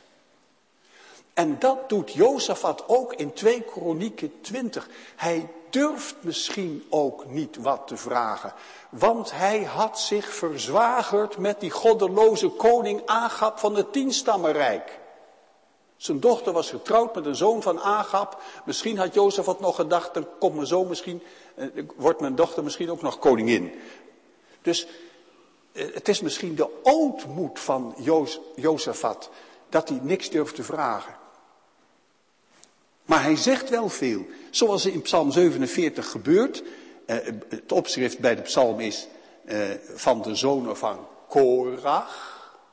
En dat doet Jozefat ook in twee Kronieken twintig. Hij durft misschien ook niet wat te vragen, want hij had zich verzwagerd met die goddeloze koning Agab van het tienstammenrijk. Zijn dochter was getrouwd met een zoon van Agab. Misschien had Jozefat nog gedacht, dan komt mijn zoon misschien, eh, wordt mijn dochter misschien ook nog koningin. Dus eh, het is misschien de ootmoed van Joz, Jozefat dat hij niks durft te vragen. Maar hij zegt wel veel. Zoals in Psalm zevenenveertig gebeurt. Eh, het opschrift bij de psalm is eh, van de zonen van Korach.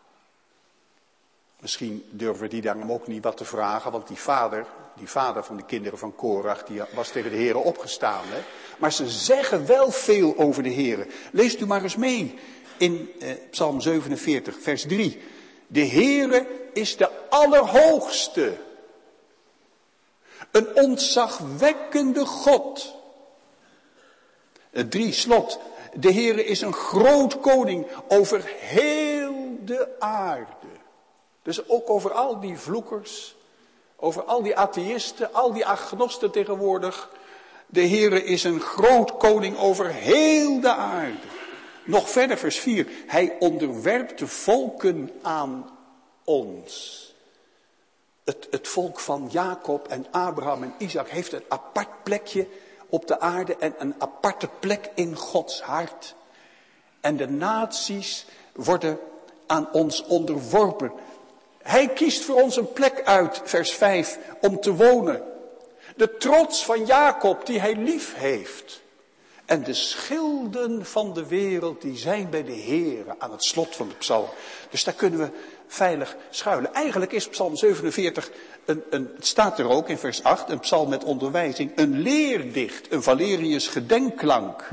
Misschien durven die dan ook niet wat te vragen, want die vader, die vader van de kinderen van Korach, die was tegen de Heere opgestaan. Hè? Maar ze zeggen wel veel over de Heere. Leest u maar eens mee in eh, Psalm zevenenveertig, vers drie. De Heere is de Allerhoogste. Een ontzagwekkende God. Het drie slot. De Heere is een groot koning over heel de aarde. Dus ook over al die vloekers, over al die atheïsten, al die agnosten tegenwoordig. De Heere is een groot koning over heel de aarde. Nog verder vers vier. Hij onderwerpt de volken aan ons. Het, het volk van Jacob en Abraham en Isaac heeft een apart plekje op de aarde en een aparte plek in Gods hart. En de naties worden aan ons onderworpen. Hij kiest voor ons een plek uit, vers vijf, om te wonen. De trots van Jacob die hij lief heeft. En de schilden van de wereld die zijn bij de Heere aan het slot van de psalm. Dus daar kunnen we veilig schuilen. Eigenlijk is psalm zevenenveertig, een, een, het staat er ook in vers acht, een psalm met onderwijzing. Een leerdicht, een Valerius gedenkklank.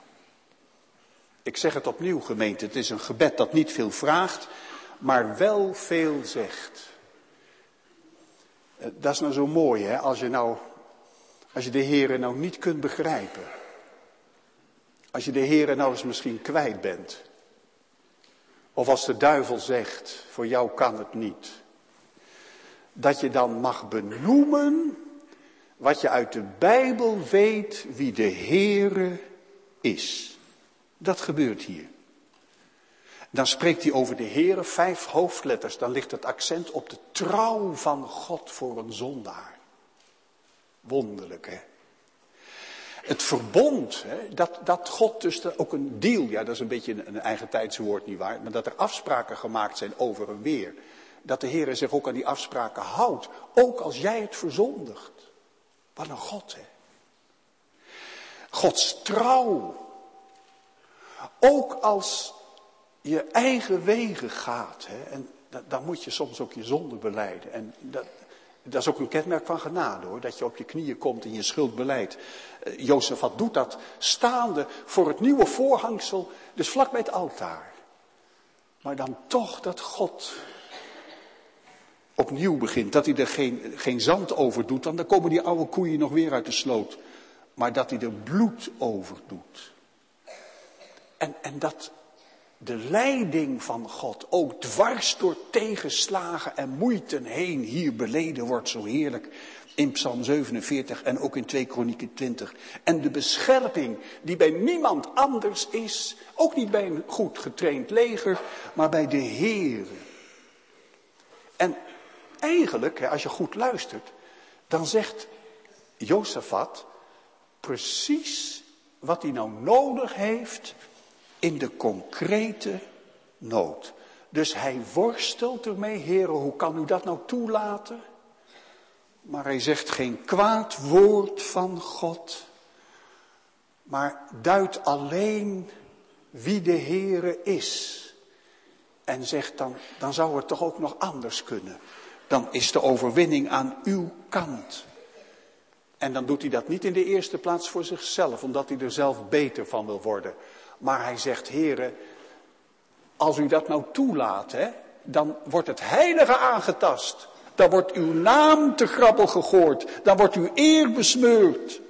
Ik zeg het opnieuw, gemeente, het is een gebed dat niet veel vraagt, maar wel veel zegt. Dat is nou zo mooi, hè, als je nou, als je de Heere nou niet kunt begrijpen. Als je de Heere nou eens misschien kwijt bent. Of als de duivel zegt, voor jou kan het niet. Dat je dan mag benoemen wat je uit de Bijbel weet wie de Heere is. Dat gebeurt hier. Dan spreekt hij over de Heere, vijf hoofdletters. Dan ligt het accent op de trouw van God voor een zondaar. Wonderlijk, hè? Het verbond, hè, dat, dat God dus er ook een deal, ja dat is een beetje een, een eigen tijdse woord niet waar, maar dat er afspraken gemaakt zijn over en weer. Dat de Heere zich ook aan die afspraken houdt, ook als jij het verzondigt. Wat een God, hè. Gods trouw. Ook als je eigen wegen gaat, hè, en dat, dan moet je soms ook je zonde belijden. En dat, dat is ook een kenmerk van genade hoor, dat je op je knieën komt en je schuld belijdt. Uh, Jozefat doet dat staande voor het nieuwe voorhangsel, dus vlak bij het altaar. Maar dan toch dat God opnieuw begint, dat hij er geen, geen zand over doet, want dan komen die oude koeien nog weer uit de sloot. Maar dat hij er bloed over doet. En, en dat de leiding van God ook dwars door tegenslagen en moeiten heen hier beleden wordt, zo heerlijk in Psalm zevenenveertig en ook in twee Kronieken twintig. En de bescherming die bij niemand anders is, ook niet bij een goed getraind leger, maar bij de Heere. En eigenlijk, als je goed luistert, dan zegt Jozefat precies wat hij nou nodig heeft in de concrete nood. Dus hij worstelt ermee, Heere, hoe kan u dat nou toelaten? Maar hij zegt geen kwaad woord van God, maar duidt alleen wie de Heere is. En zegt dan, dan zou het toch ook nog anders kunnen. Dan is de overwinning aan uw kant. En dan doet hij dat niet in de eerste plaats voor zichzelf, omdat hij er zelf beter van wil worden. Maar hij zegt, Heere, als u dat nou toelaat, hè, dan wordt het heilige aangetast. Dan wordt uw naam te grabbel gegooid. Dan wordt uw eer besmeurd.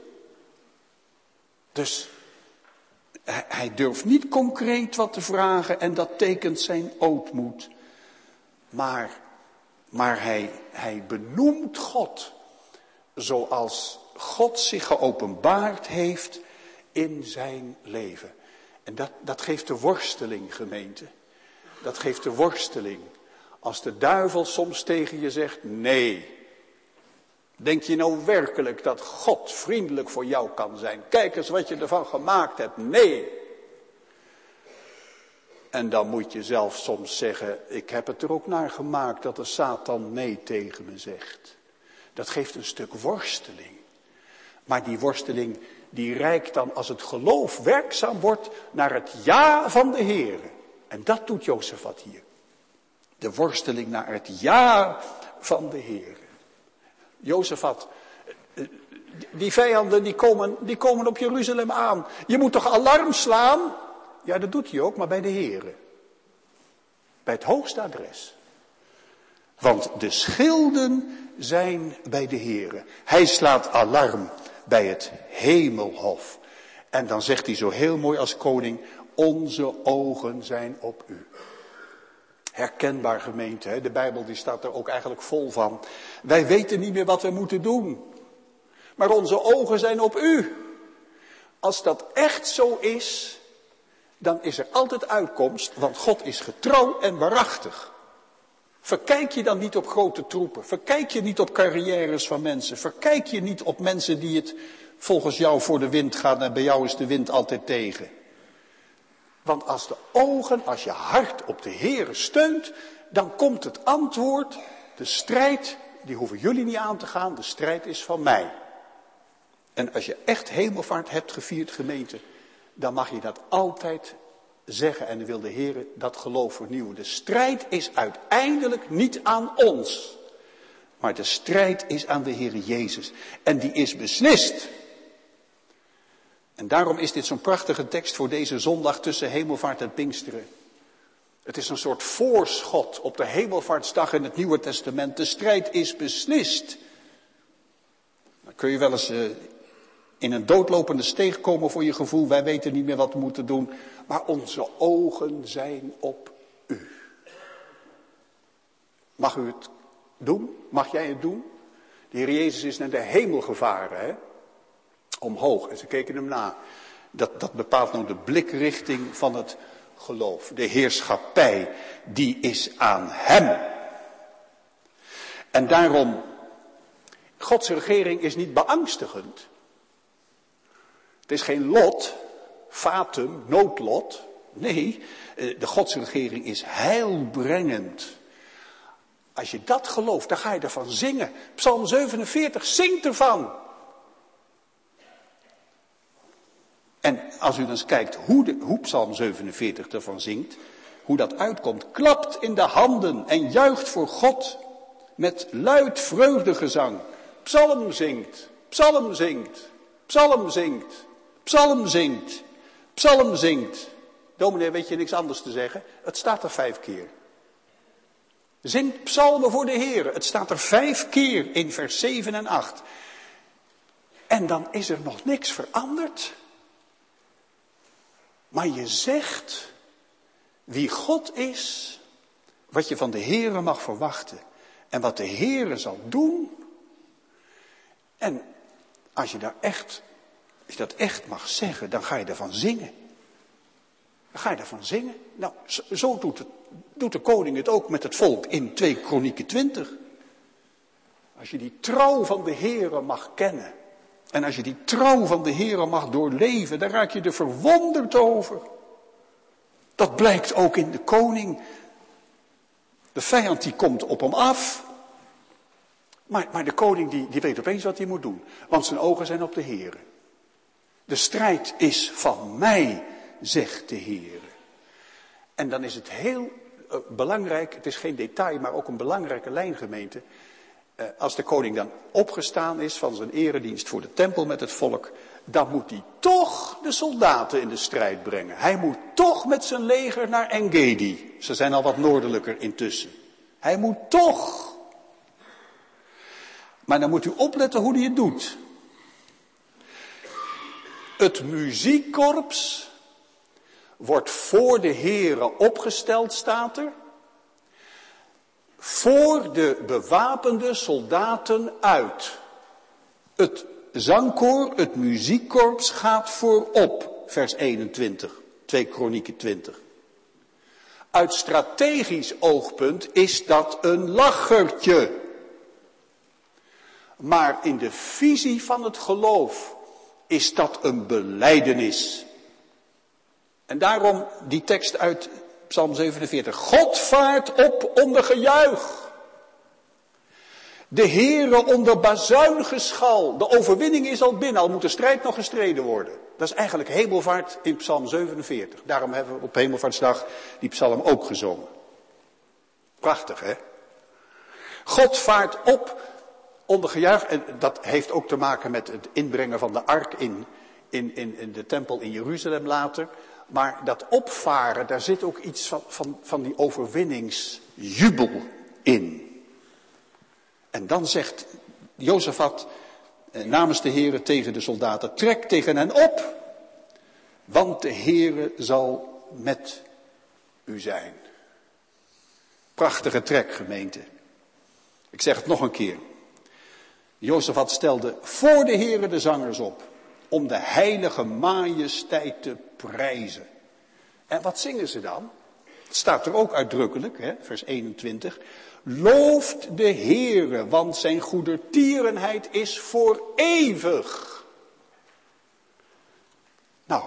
Dus hij durft niet concreet wat te vragen en dat tekent zijn ootmoed. Maar, maar hij, hij benoemt God zoals God zich geopenbaard heeft in zijn leven. En dat, dat geeft de worsteling, gemeente. Dat geeft de worsteling. Als de duivel soms tegen je zegt, nee. Denk je nou werkelijk dat God vriendelijk voor jou kan zijn? Kijk eens wat je ervan gemaakt hebt. Nee. En dan moet je zelf soms zeggen, ik heb het er ook naar gemaakt dat de Satan nee tegen me zegt. Dat geeft een stuk worsteling. Maar die worsteling, die reikt dan als het geloof werkzaam wordt naar het ja van de Heere. En dat doet Jozefat hier. De worsteling naar het ja van de Heere. Jozefat, die vijanden die komen, die komen op Jeruzalem aan. Je moet toch alarm slaan? Ja, dat doet hij ook, maar bij de Heere. Bij het hoogste adres. Want de schilden zijn bij de Heere. Hij slaat alarm bij het hemelhof. En dan zegt hij zo heel mooi als koning, onze ogen zijn op u. Herkenbaar, gemeente, hè? De Bijbel die staat er ook eigenlijk vol van. Wij weten niet meer wat we moeten doen. Maar onze ogen zijn op u. Als dat echt zo is, dan is er altijd uitkomst, want God is getrouw en waarachtig. Verkijk je dan niet op grote troepen. Verkijk je niet op carrières van mensen. Verkijk je niet op mensen die het volgens jou voor de wind gaan en bij jou is de wind altijd tegen. Want als de ogen, als je hart op de Heere steunt, dan komt het antwoord, de strijd, die hoeven jullie niet aan te gaan, de strijd is van mij. En als je echt hemelvaart hebt gevierd, gemeente, dan mag je dat altijd zeggen. En dan wil de Heer dat geloof vernieuwen. De strijd is uiteindelijk niet aan ons. Maar de strijd is aan de Heer Jezus. En die is beslist. En daarom is dit zo'n prachtige tekst voor deze zondag tussen hemelvaart en Pinksteren. Het is een soort voorschot op de hemelvaartsdag in het Nieuwe Testament. De strijd is beslist. Dan kun je wel eens uh, in een doodlopende steeg komen voor je gevoel. Wij weten niet meer wat we moeten doen. Maar onze ogen zijn op u. Mag u het doen? Mag jij het doen? De Heer Jezus is naar de hemel gevaren, hè? Omhoog. En ze keken hem na. Dat, dat bepaalt nou de blikrichting van het geloof. De heerschappij, die is aan hem. En daarom, Gods regering is niet beangstigend. Het is geen lot, fatum, noodlot. Nee, de godsregering is heilbrengend. Als je dat gelooft, dan ga je ervan zingen. Psalm zevenenveertig, zingt ervan. En als u dan eens kijkt hoe, de, hoe Psalm zevenenveertig ervan zingt, hoe dat uitkomt, klapt in de handen en juicht voor God met luid vreugdegezang. Psalm zingt, psalm zingt, psalm zingt, psalm zingt, psalm zingt. Dominee, weet je niks anders te zeggen? Het staat er vijf keer. Zingt psalmen voor de Heer. Het staat er vijf keer in vers zeven en acht. En dan is er nog niks veranderd. Maar je zegt wie God is, wat je van de Heere mag verwachten en wat de Heere zal doen. En als je daar echt, als je dat echt mag zeggen, dan ga je ervan zingen. Dan ga je ervan zingen. Nou, zo, zo doet, het, doet de koning het ook met het volk in twee Kronieken twintig. Als je die trouw van de Heere mag kennen. En als je die trouw van de Heere mag doorleven, dan raak je er verwonderd over. Dat blijkt ook in de koning. De vijand die komt op hem af. Maar, maar de koning die, die weet opeens wat hij moet doen. Want zijn ogen zijn op de Heere. De strijd is van mij, zegt de Heere. En dan is het heel uh, belangrijk, het is geen detail, maar ook een belangrijke lijngemeente. Uh, als de koning dan opgestaan is van zijn eredienst voor de tempel met het volk, dan moet hij toch de soldaten in de strijd brengen. Hij moet toch met zijn leger naar Engedi. Ze zijn al wat noordelijker intussen. Hij moet toch. Maar dan moet u opletten hoe hij het doet. Het muziekkorps wordt voor de Heere opgesteld, staat er. Voor de bewapende soldaten uit. Het zangkoor, het muziekkorps gaat voorop. Vers eenentwintig, twee Kronieken twintig. Uit strategisch oogpunt is dat een lachertje. Maar in de visie van het geloof is dat een belijdenis. En daarom die tekst uit Psalm zevenenveertig. God vaart op onder gejuich. De Heere onder bazuingeschal. De overwinning is al binnen, al moet de strijd nog gestreden worden. Dat is eigenlijk hemelvaart in Psalm zevenenveertig. Daarom hebben we op hemelvaartsdag die psalm ook gezongen. Prachtig, hè? God vaart op onder gejuich. En dat heeft ook te maken met het inbrengen van de ark in, in, in, in de tempel in Jeruzalem later. Maar dat opvaren, daar zit ook iets van, van, van die overwinningsjubel in. En dan zegt Jozefat eh, namens de Heere tegen de soldaten, trek tegen hen op, want de Heere zal met u zijn. Prachtige trek, gemeente. Ik zeg het nog een keer. Jozefat stelde voor de Heere de zangers op, om de heilige majesteit te prijzen. En wat zingen ze dan? Het staat er ook uitdrukkelijk, hè, vers eenentwintig. Looft de Heere, want zijn goedertierenheid is voor eeuwig. Nou,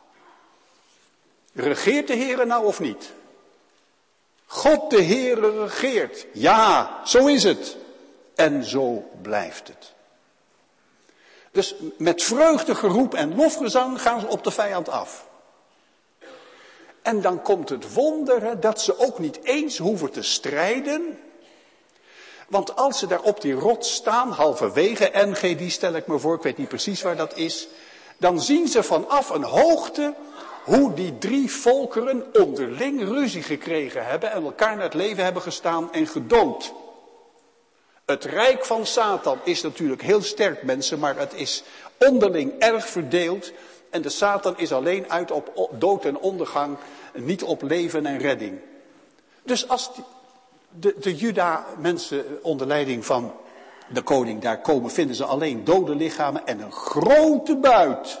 regeert de Heere nou of niet? God de Heere regeert. Ja, zo is het. En zo blijft het. Dus met vreugdegeroep en lofgezang gaan ze op de vijand af. En dan komt het wonder hè, dat ze ook niet eens hoeven te strijden. Want als ze daar op die rots staan, halverwege N G, die stel ik me voor, ik weet niet precies waar dat is. Dan zien ze vanaf een hoogte hoe die drie volkeren onderling ruzie gekregen hebben en elkaar naar het leven hebben gestaan en gedood. Het rijk van Satan is natuurlijk heel sterk, mensen, maar het is onderling erg verdeeld. En de Satan is alleen uit op dood en ondergang, niet op leven en redding. Dus als die, de, de Juda-mensen onder leiding van de koning daar komen, vinden ze alleen dode lichamen en een grote buit.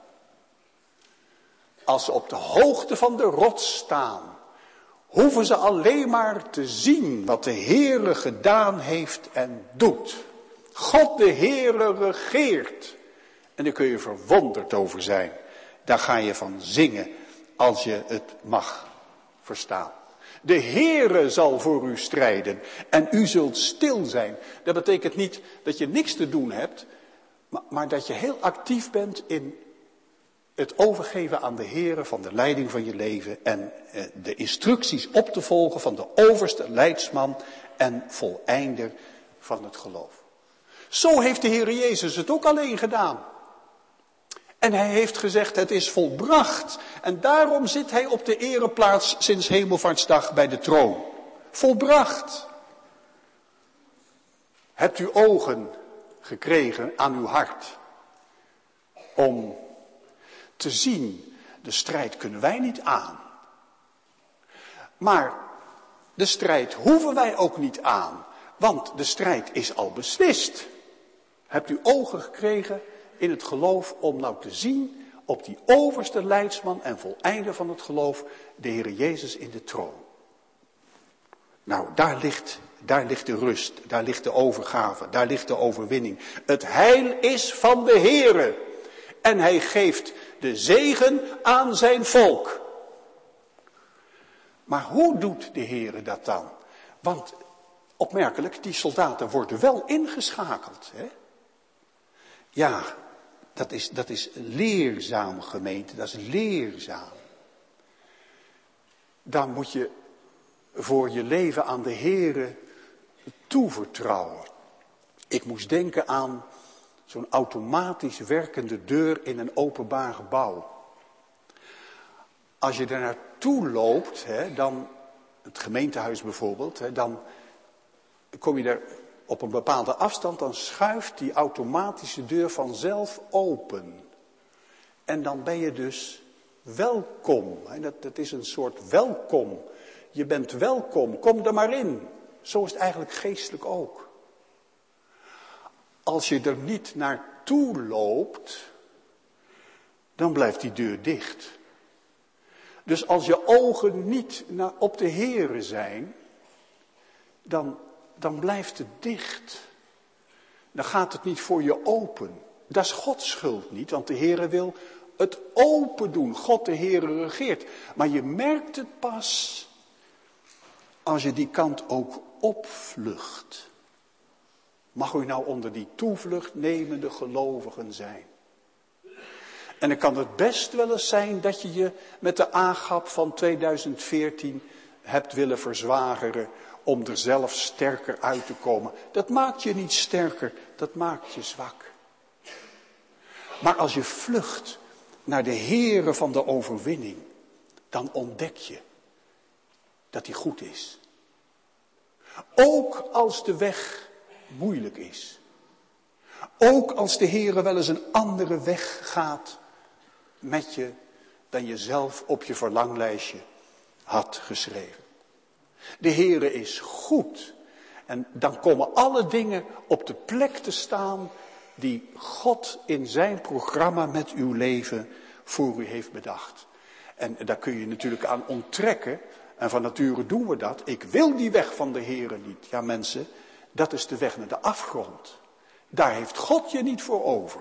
Als ze op de hoogte van de rots staan, hoeven ze alleen maar te zien wat de Heere gedaan heeft en doet. God de Heere regeert. En daar kun je verwonderd over zijn. Daar ga je van zingen als je het mag verstaan. De Heere zal voor u strijden en u zult stil zijn. Dat betekent niet dat je niks te doen hebt, maar, maar dat je heel actief bent in het overgeven aan de Heere van de leiding van je leven en eh, de instructies op te volgen van de overste leidsman en voleinder van het geloof. Zo heeft de Heere Jezus het ook alleen gedaan. En hij heeft gezegd, het is volbracht. En daarom zit hij op de ereplaats sinds Hemelvaartsdag bij de troon. Volbracht. Hebt u ogen gekregen aan uw hart om te zien, de strijd kunnen wij niet aan. Maar de strijd hoeven wij ook niet aan, want de strijd is al beslist. Hebt u ogen gekregen in het geloof om nou te zien op die overste leidsman en voleinder van het geloof, de Heere Jezus in de troon. Nou, daar ligt, daar ligt de rust, daar ligt de overgave, daar ligt de overwinning. Het heil is van de Heere en hij geeft de zegen aan zijn volk. Maar hoe doet de Heere dat dan? Want opmerkelijk, die soldaten worden wel ingeschakeld. Hè? Ja, dat is, dat is leerzaam, gemeente, dat is leerzaam. Dan moet je voor je leven aan de Heere toevertrouwen. Ik moest denken aan zo'n automatisch werkende deur in een openbaar gebouw. Als je er naartoe loopt, hè, dan, het gemeentehuis bijvoorbeeld, hè, dan kom je er op een bepaalde afstand, dan schuift die automatische deur vanzelf open. En dan ben je dus welkom. Hè, dat, dat is een soort welkom. Je bent welkom, kom er maar in. Zo is het eigenlijk geestelijk ook. Als je er niet naartoe loopt, dan blijft die deur dicht. Dus als je ogen niet naar, op de Heere zijn, dan, dan blijft het dicht. Dan gaat het niet voor je open. Dat is Gods schuld niet, want de Heere wil het open doen. God de Heere regeert. Maar je merkt het pas als je die kant ook opvlucht. Mag u nou onder die toevlucht nemende gelovigen zijn? En dan kan het best wel eens zijn dat je je met de aangap van tweeduizend veertien hebt willen verzwageren om er zelf sterker uit te komen. Dat maakt je niet sterker, dat maakt je zwak. Maar als je vlucht naar de Heere van de overwinning, dan ontdek je dat hij goed is. Ook als de weg moeilijk is. Ook als de Heere wel eens een andere weg gaat met je dan je zelf op je verlanglijstje had geschreven. De Heere is goed En dan komen alle dingen op de plek te staan die God in zijn programma met uw leven voor u heeft bedacht. En daar kun je natuurlijk aan onttrekken. En van nature doen we dat. Ik wil die weg van de Heere niet. Ja mensen, dat is de weg naar de afgrond. Daar heeft God je niet voor over.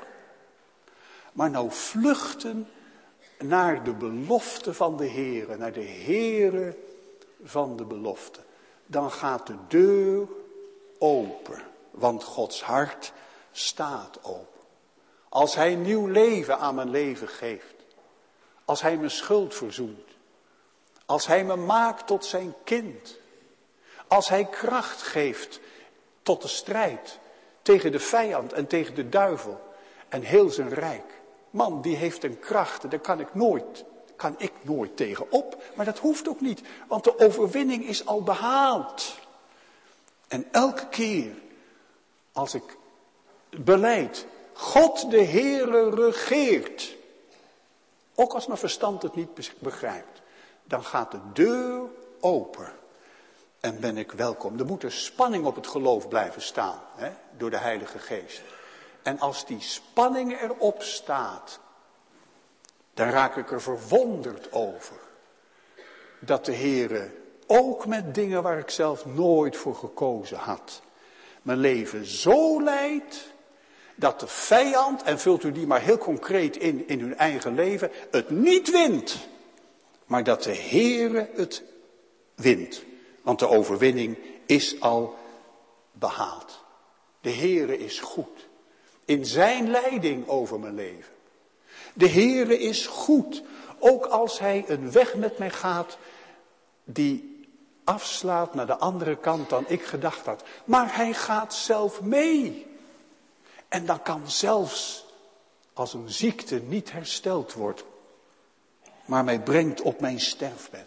Maar nou vluchten naar de belofte van de Heere. Naar de Heere van de belofte. Dan gaat de deur open. Want Gods hart staat open. Als hij nieuw leven aan mijn leven geeft. Als hij mijn schuld verzoent. Als hij me maakt tot zijn kind. Als hij kracht geeft tot de strijd. Tegen de vijand en tegen de duivel. En heel zijn rijk. Man, die heeft een kracht. Daar kan ik nooit, kan ik nooit tegenop. Maar dat hoeft ook niet. Want de overwinning is al behaald. En elke keer als ik beleid. God de Heere regeert. Ook als mijn verstand het niet begrijpt. Dan gaat de deur open. En ben ik welkom. Er moet een spanning op het geloof blijven staan. Hè, door de Heilige Geest. En als die spanning erop staat. Dan raak ik er verwonderd over. Dat de Heere ook met dingen waar ik zelf nooit voor gekozen had. Mijn leven zo leidt. Dat de vijand, en vult u die maar heel concreet in, in uw eigen leven, het niet wint. Maar dat de Heere het wint. Want de overwinning is al behaald. De Heere is goed. In zijn leiding over mijn leven. De Heere is goed. Ook als hij een weg met mij gaat die afslaat naar de andere kant dan ik gedacht had. Maar hij gaat zelf mee. En dan kan zelfs als een ziekte niet hersteld wordt. Maar mij brengt op mijn sterfbed.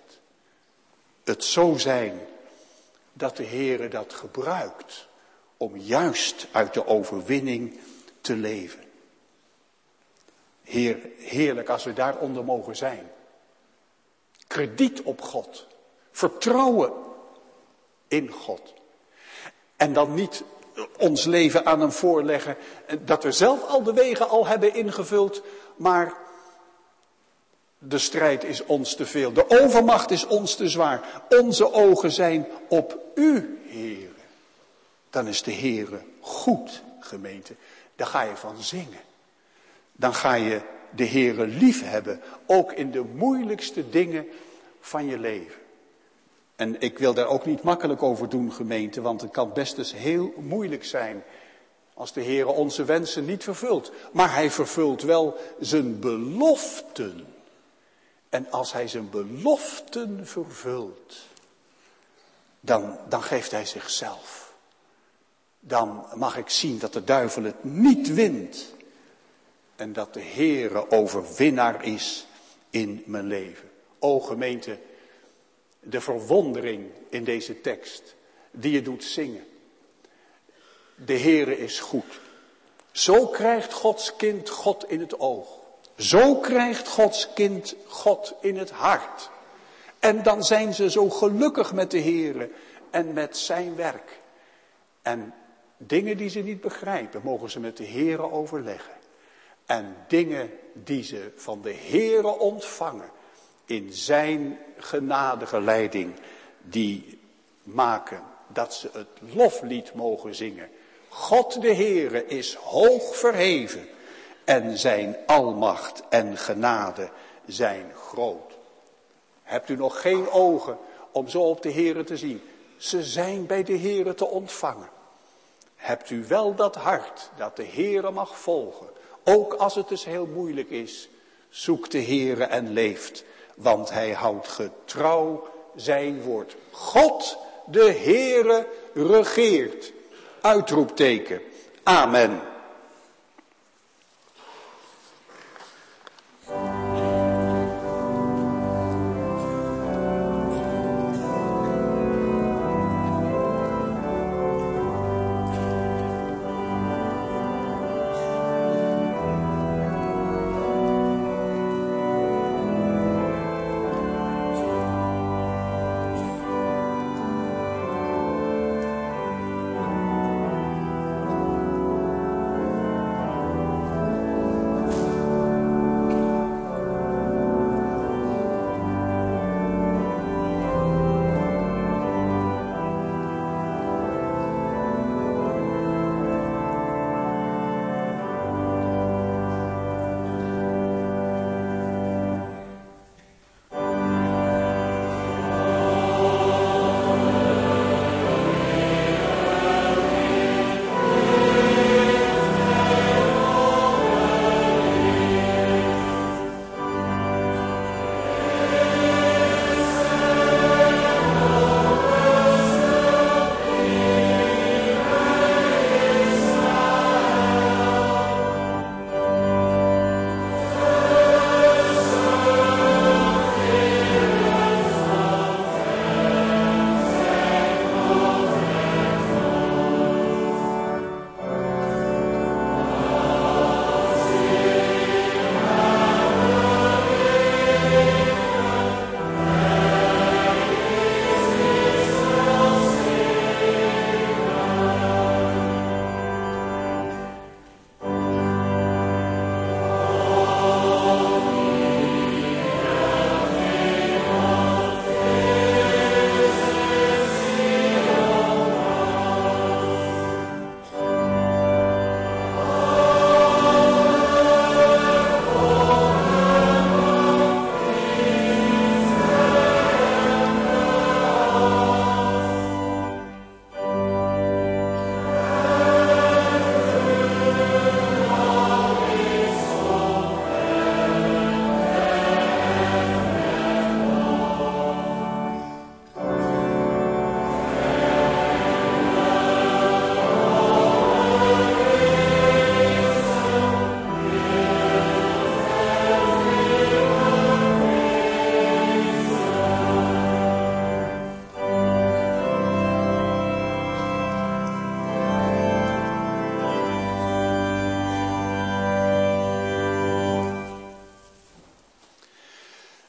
Het zo zijn dat de Heere dat gebruikt. Om juist uit de overwinning te leven. Heer, heerlijk als we daaronder mogen zijn. Krediet op God. Vertrouwen in God. En dan niet ons leven aan hem voorleggen. Dat we zelf al de wegen al hebben ingevuld. Maar de strijd is ons te veel. De overmacht is ons te zwaar. Onze ogen zijn op u, Heere. Dan is de Heere goed, gemeente. Daar ga je van zingen. Dan ga je de Heere lief hebben. Ook in de moeilijkste dingen van je leven. En ik wil daar ook niet makkelijk over doen, gemeente. Want het kan best eens heel moeilijk zijn. Als de Heere onze wensen niet vervult. Maar hij vervult wel zijn beloften. En als hij zijn beloften vervult. Dan, dan geeft hij zichzelf. Dan mag ik zien dat de duivel het niet wint. En dat de Heere overwinnaar is in mijn leven. O gemeente, de verwondering in deze tekst die je doet zingen. De Heere is goed. Zo krijgt Gods kind God in het oog. Zo krijgt Gods kind God in het hart. En dan zijn ze zo gelukkig met de Heere en met zijn werk. En dingen die ze niet begrijpen, mogen ze met de Heere overleggen. En dingen die ze van de Heere ontvangen, in zijn genadige leiding, die maken dat ze het loflied mogen zingen. God de Heere is hoog verheven en zijn almacht en genade zijn groot. Hebt u nog geen ogen om zo op de Heere te zien? Ze zijn bij de Heere te ontvangen. Hebt u wel dat hart dat de Heere mag volgen? Ook als het dus heel moeilijk is, zoek de Heere en leeft, want hij houdt getrouw zijn woord. God de Heere regeert. Uitroepteken. Amen.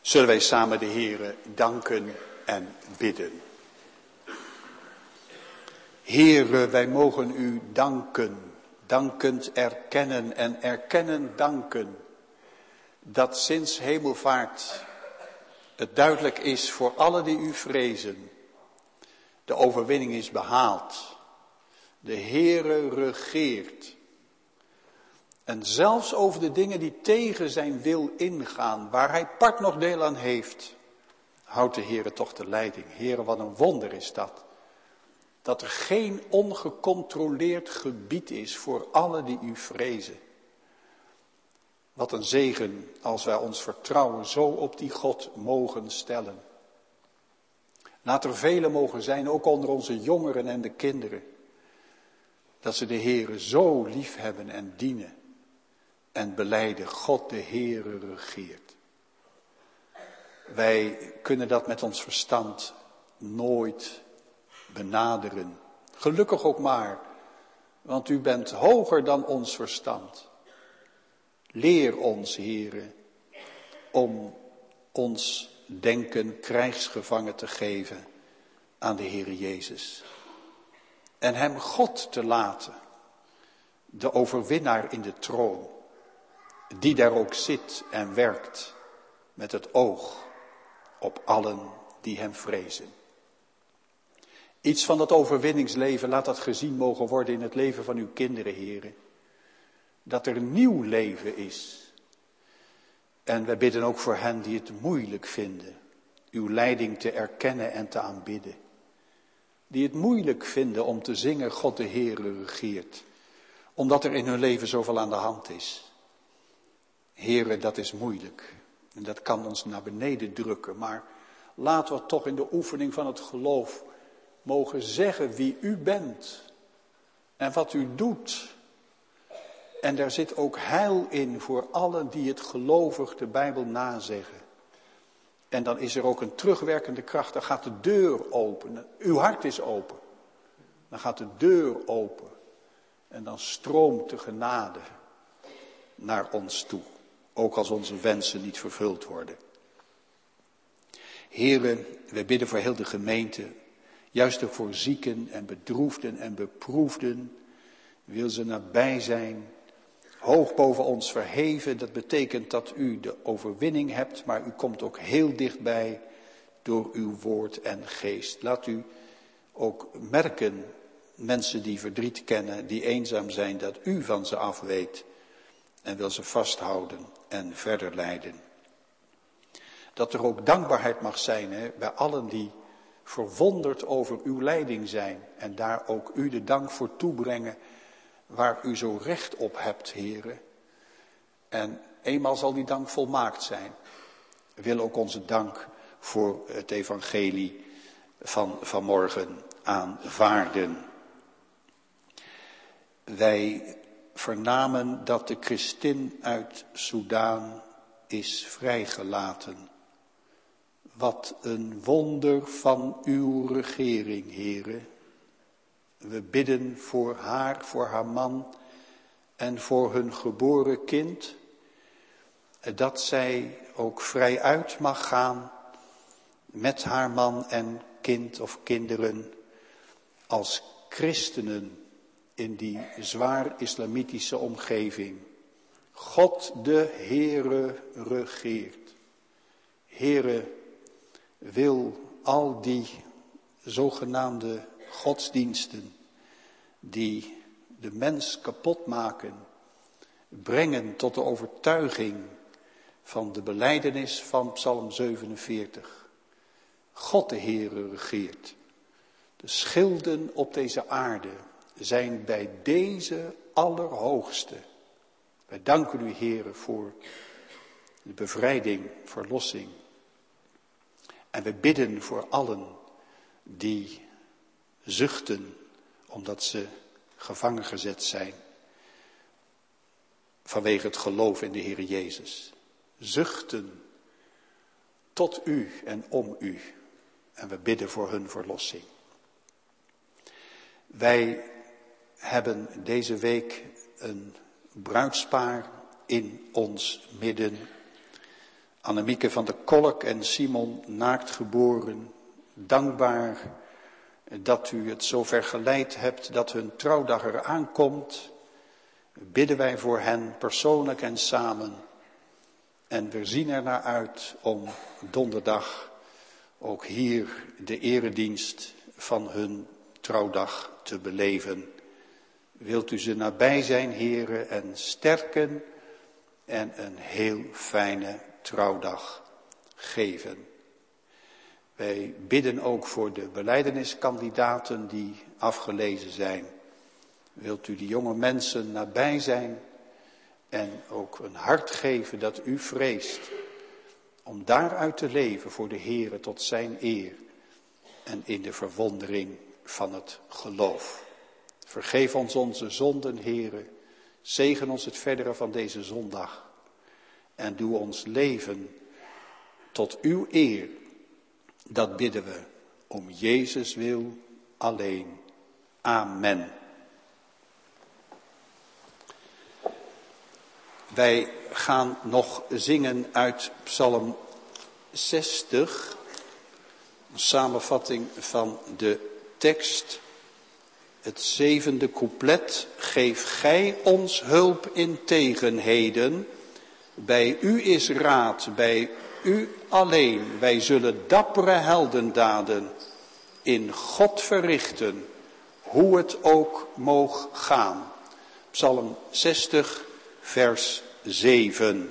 Zullen wij samen de Heere danken en bidden. Heere, wij mogen u danken, dankend erkennen en erkennen danken, dat sinds hemelvaart het duidelijk is voor allen die u vrezen, de overwinning is behaald. De Heere regeert. En zelfs over de dingen die tegen zijn wil ingaan, waar hij part nog deel aan heeft, houdt de Heere toch de leiding. Heere, wat een wonder is dat. Dat er geen ongecontroleerd gebied is voor allen die u vrezen. Wat een zegen als wij ons vertrouwen zo op die God mogen stellen. Laat er velen mogen zijn, ook onder onze jongeren en de kinderen, dat ze de Heere zo lief hebben en dienen en belijden, God de Heere regeert. Wij kunnen dat met ons verstand nooit benaderen. Gelukkig ook maar, want u bent hoger dan ons verstand. Leer ons, Heere, om ons denken krijgsgevangen te geven aan de Heere Jezus. En hem God te laten, de overwinnaar in de troon, die daar ook zit en werkt met het oog op allen die hem vrezen. Iets van dat overwinningsleven, laat dat gezien mogen worden in het leven van uw kinderen, Heere. Dat er nieuw leven is. En wij bidden ook voor hen die het moeilijk vinden, uw leiding te erkennen en te aanbidden. Die het moeilijk vinden om te zingen, God de Heere regeert. Omdat er in hun leven zoveel aan de hand is. Heere, dat is moeilijk. En dat kan ons naar beneden drukken. Maar laten we toch in de oefening van het geloof mogen zeggen wie u bent. En wat u doet. En daar zit ook heil in voor allen die het gelovig de Bijbel nazeggen. En dan is er ook een terugwerkende kracht. Dan gaat de deur open. Uw hart is open. Dan gaat de deur open. En dan stroomt de genade naar ons toe. Ook als onze wensen niet vervuld worden. Heren, wij bidden voor heel de gemeente. Juist ook voor zieken en bedroefden en beproefden. Wil ze nabij zijn. Hoog boven ons verheven, dat betekent dat u de overwinning hebt, maar u komt ook heel dichtbij door uw woord en geest. Laat u ook merken, mensen die verdriet kennen, die eenzaam zijn, dat u van ze afweet en wil ze vasthouden en verder leiden. Dat er ook dankbaarheid mag zijn hè, bij allen die verwonderd over uw leiding zijn en daar ook u de dank voor toebrengen. Waar u zo recht op hebt, heren. En eenmaal zal die dank volmaakt zijn. We willen ook onze dank voor het evangelie van vanmorgen aanvaarden. Wij vernamen dat de Christin uit Soudaan is vrijgelaten. Wat een wonder van uw regering, heren. We bidden voor haar, voor haar man en voor hun geboren kind. Dat zij ook vrij uit mag gaan met haar man en kind of kinderen als christenen in die zwaar islamitische omgeving. God de Heere regeert. Heere, wil al die zogenaamde godsdiensten die de mens kapot maken, brengen tot de overtuiging van de belijdenis van Psalm zevenenveertig. God de Heere regeert. De schilden op deze aarde zijn bij deze Allerhoogste. Wij danken u, Heere, voor de bevrijding, verlossing. En we bidden voor allen die zuchten omdat ze gevangen gezet zijn vanwege het geloof in de Heer Jezus. Zuchten tot u en om u. En we bidden voor hun verlossing. Wij hebben deze week een bruidspaar in ons midden. Annemieke van der Kolk en Simon Naaktgeboren, dankbaar dat u het zover geleid hebt dat hun trouwdag eraan komt. Bidden wij voor hen persoonlijk en samen. En we zien er naar uit om donderdag ook hier de eredienst van hun trouwdag te beleven. Wilt u ze nabij zijn, heren, en sterken en een heel fijne trouwdag geven. Wij bidden ook voor de belijdeniskandidaten die afgelezen zijn. Wilt u die jonge mensen nabij zijn en ook een hart geven dat u vreest. Om daaruit te leven voor de Heere tot zijn eer en in de verwondering van het geloof. Vergeef ons onze zonden, Heere. Zegen ons het verdere van deze zondag. En doe ons leven tot uw eer. Dat bidden we om Jezus wil alleen. Amen. Wij gaan nog zingen uit Psalm zestig. Een samenvatting van de tekst. Het zevende couplet. Geef gij ons hulp in tegenheden. Bij u is raad, bij u alleen. Wij zullen dappere heldendaden in God verrichten, hoe het ook moog gaan. Psalm zestig, vers zeven.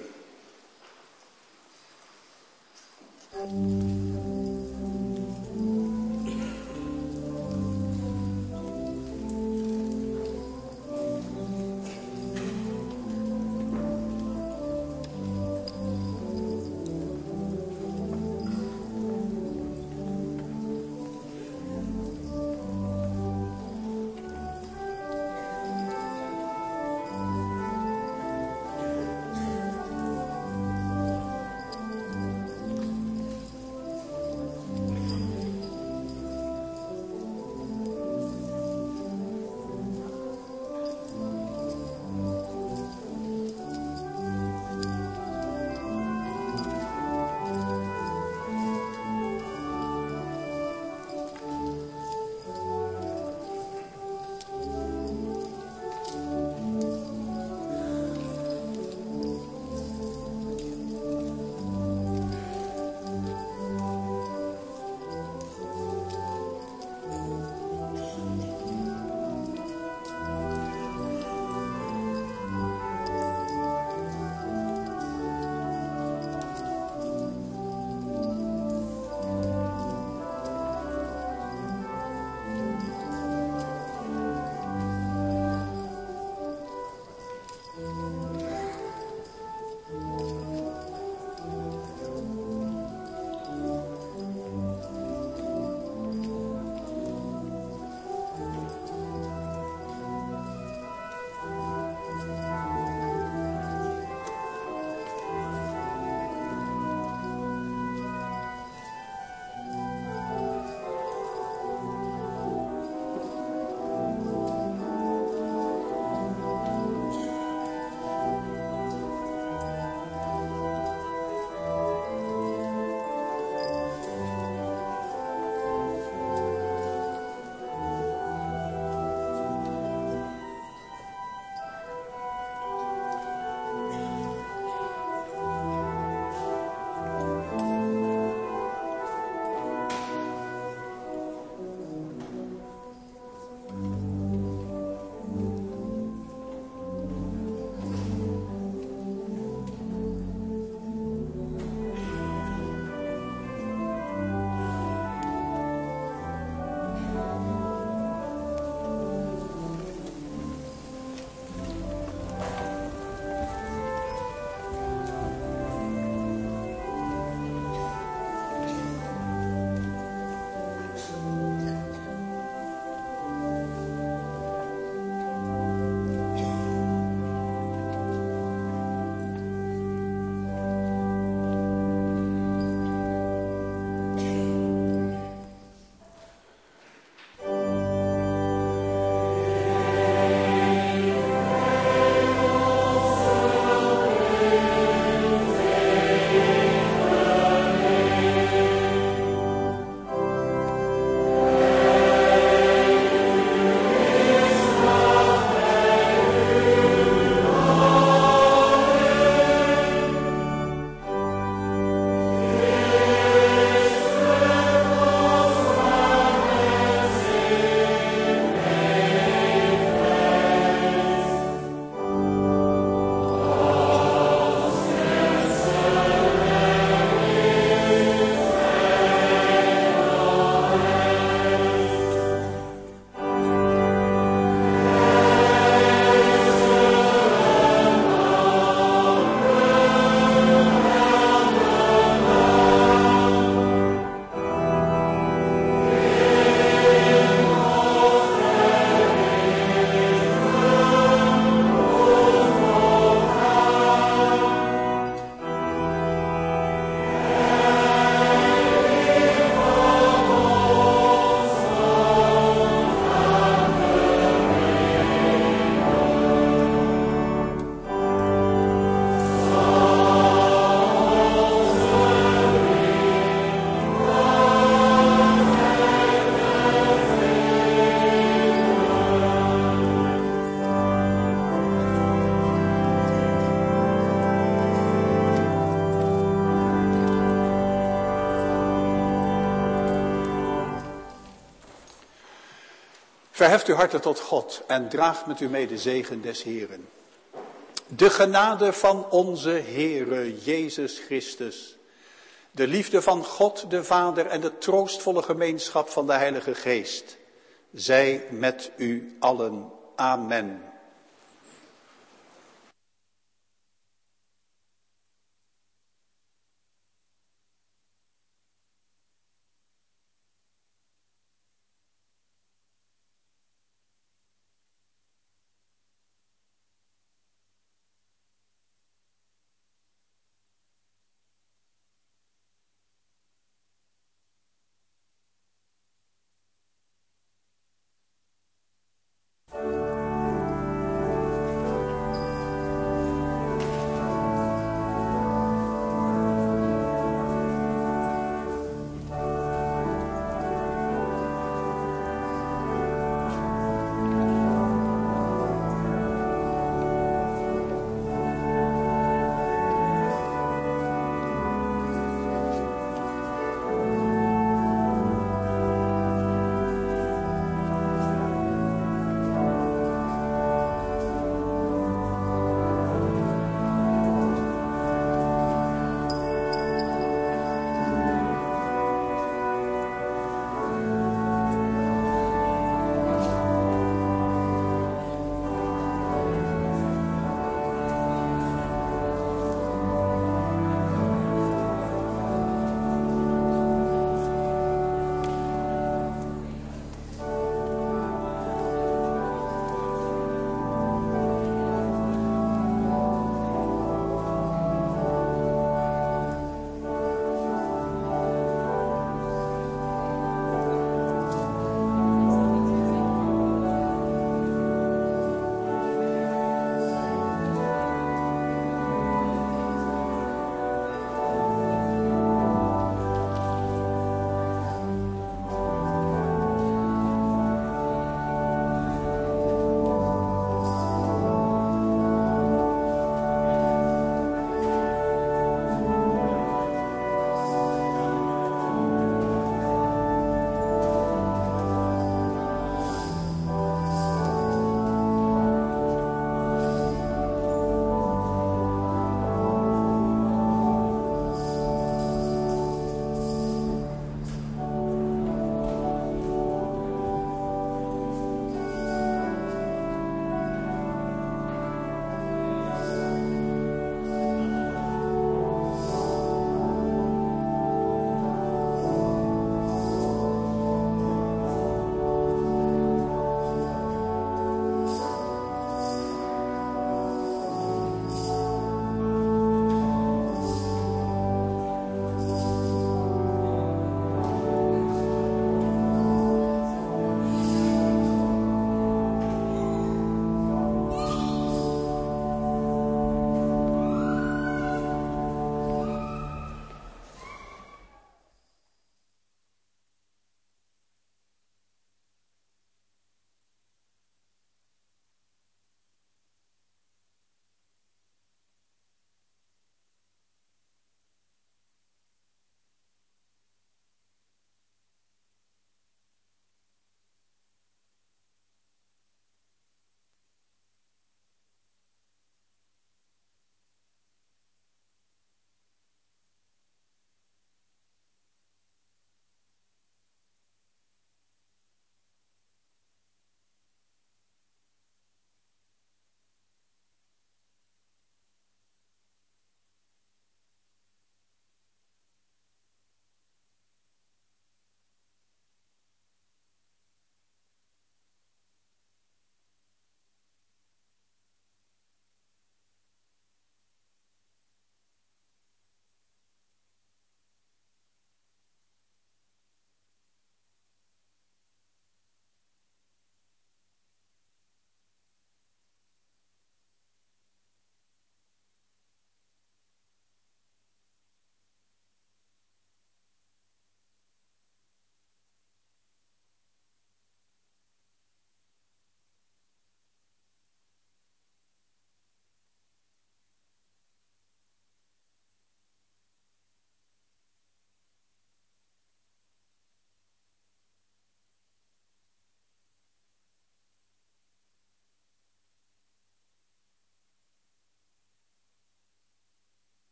Verheft uw harten tot God en draagt met u mee de zegen des Heeren. De genade van onze Heere Jezus Christus, de liefde van God de Vader en de troostvolle gemeenschap van de Heilige Geest, zij met u allen. Amen.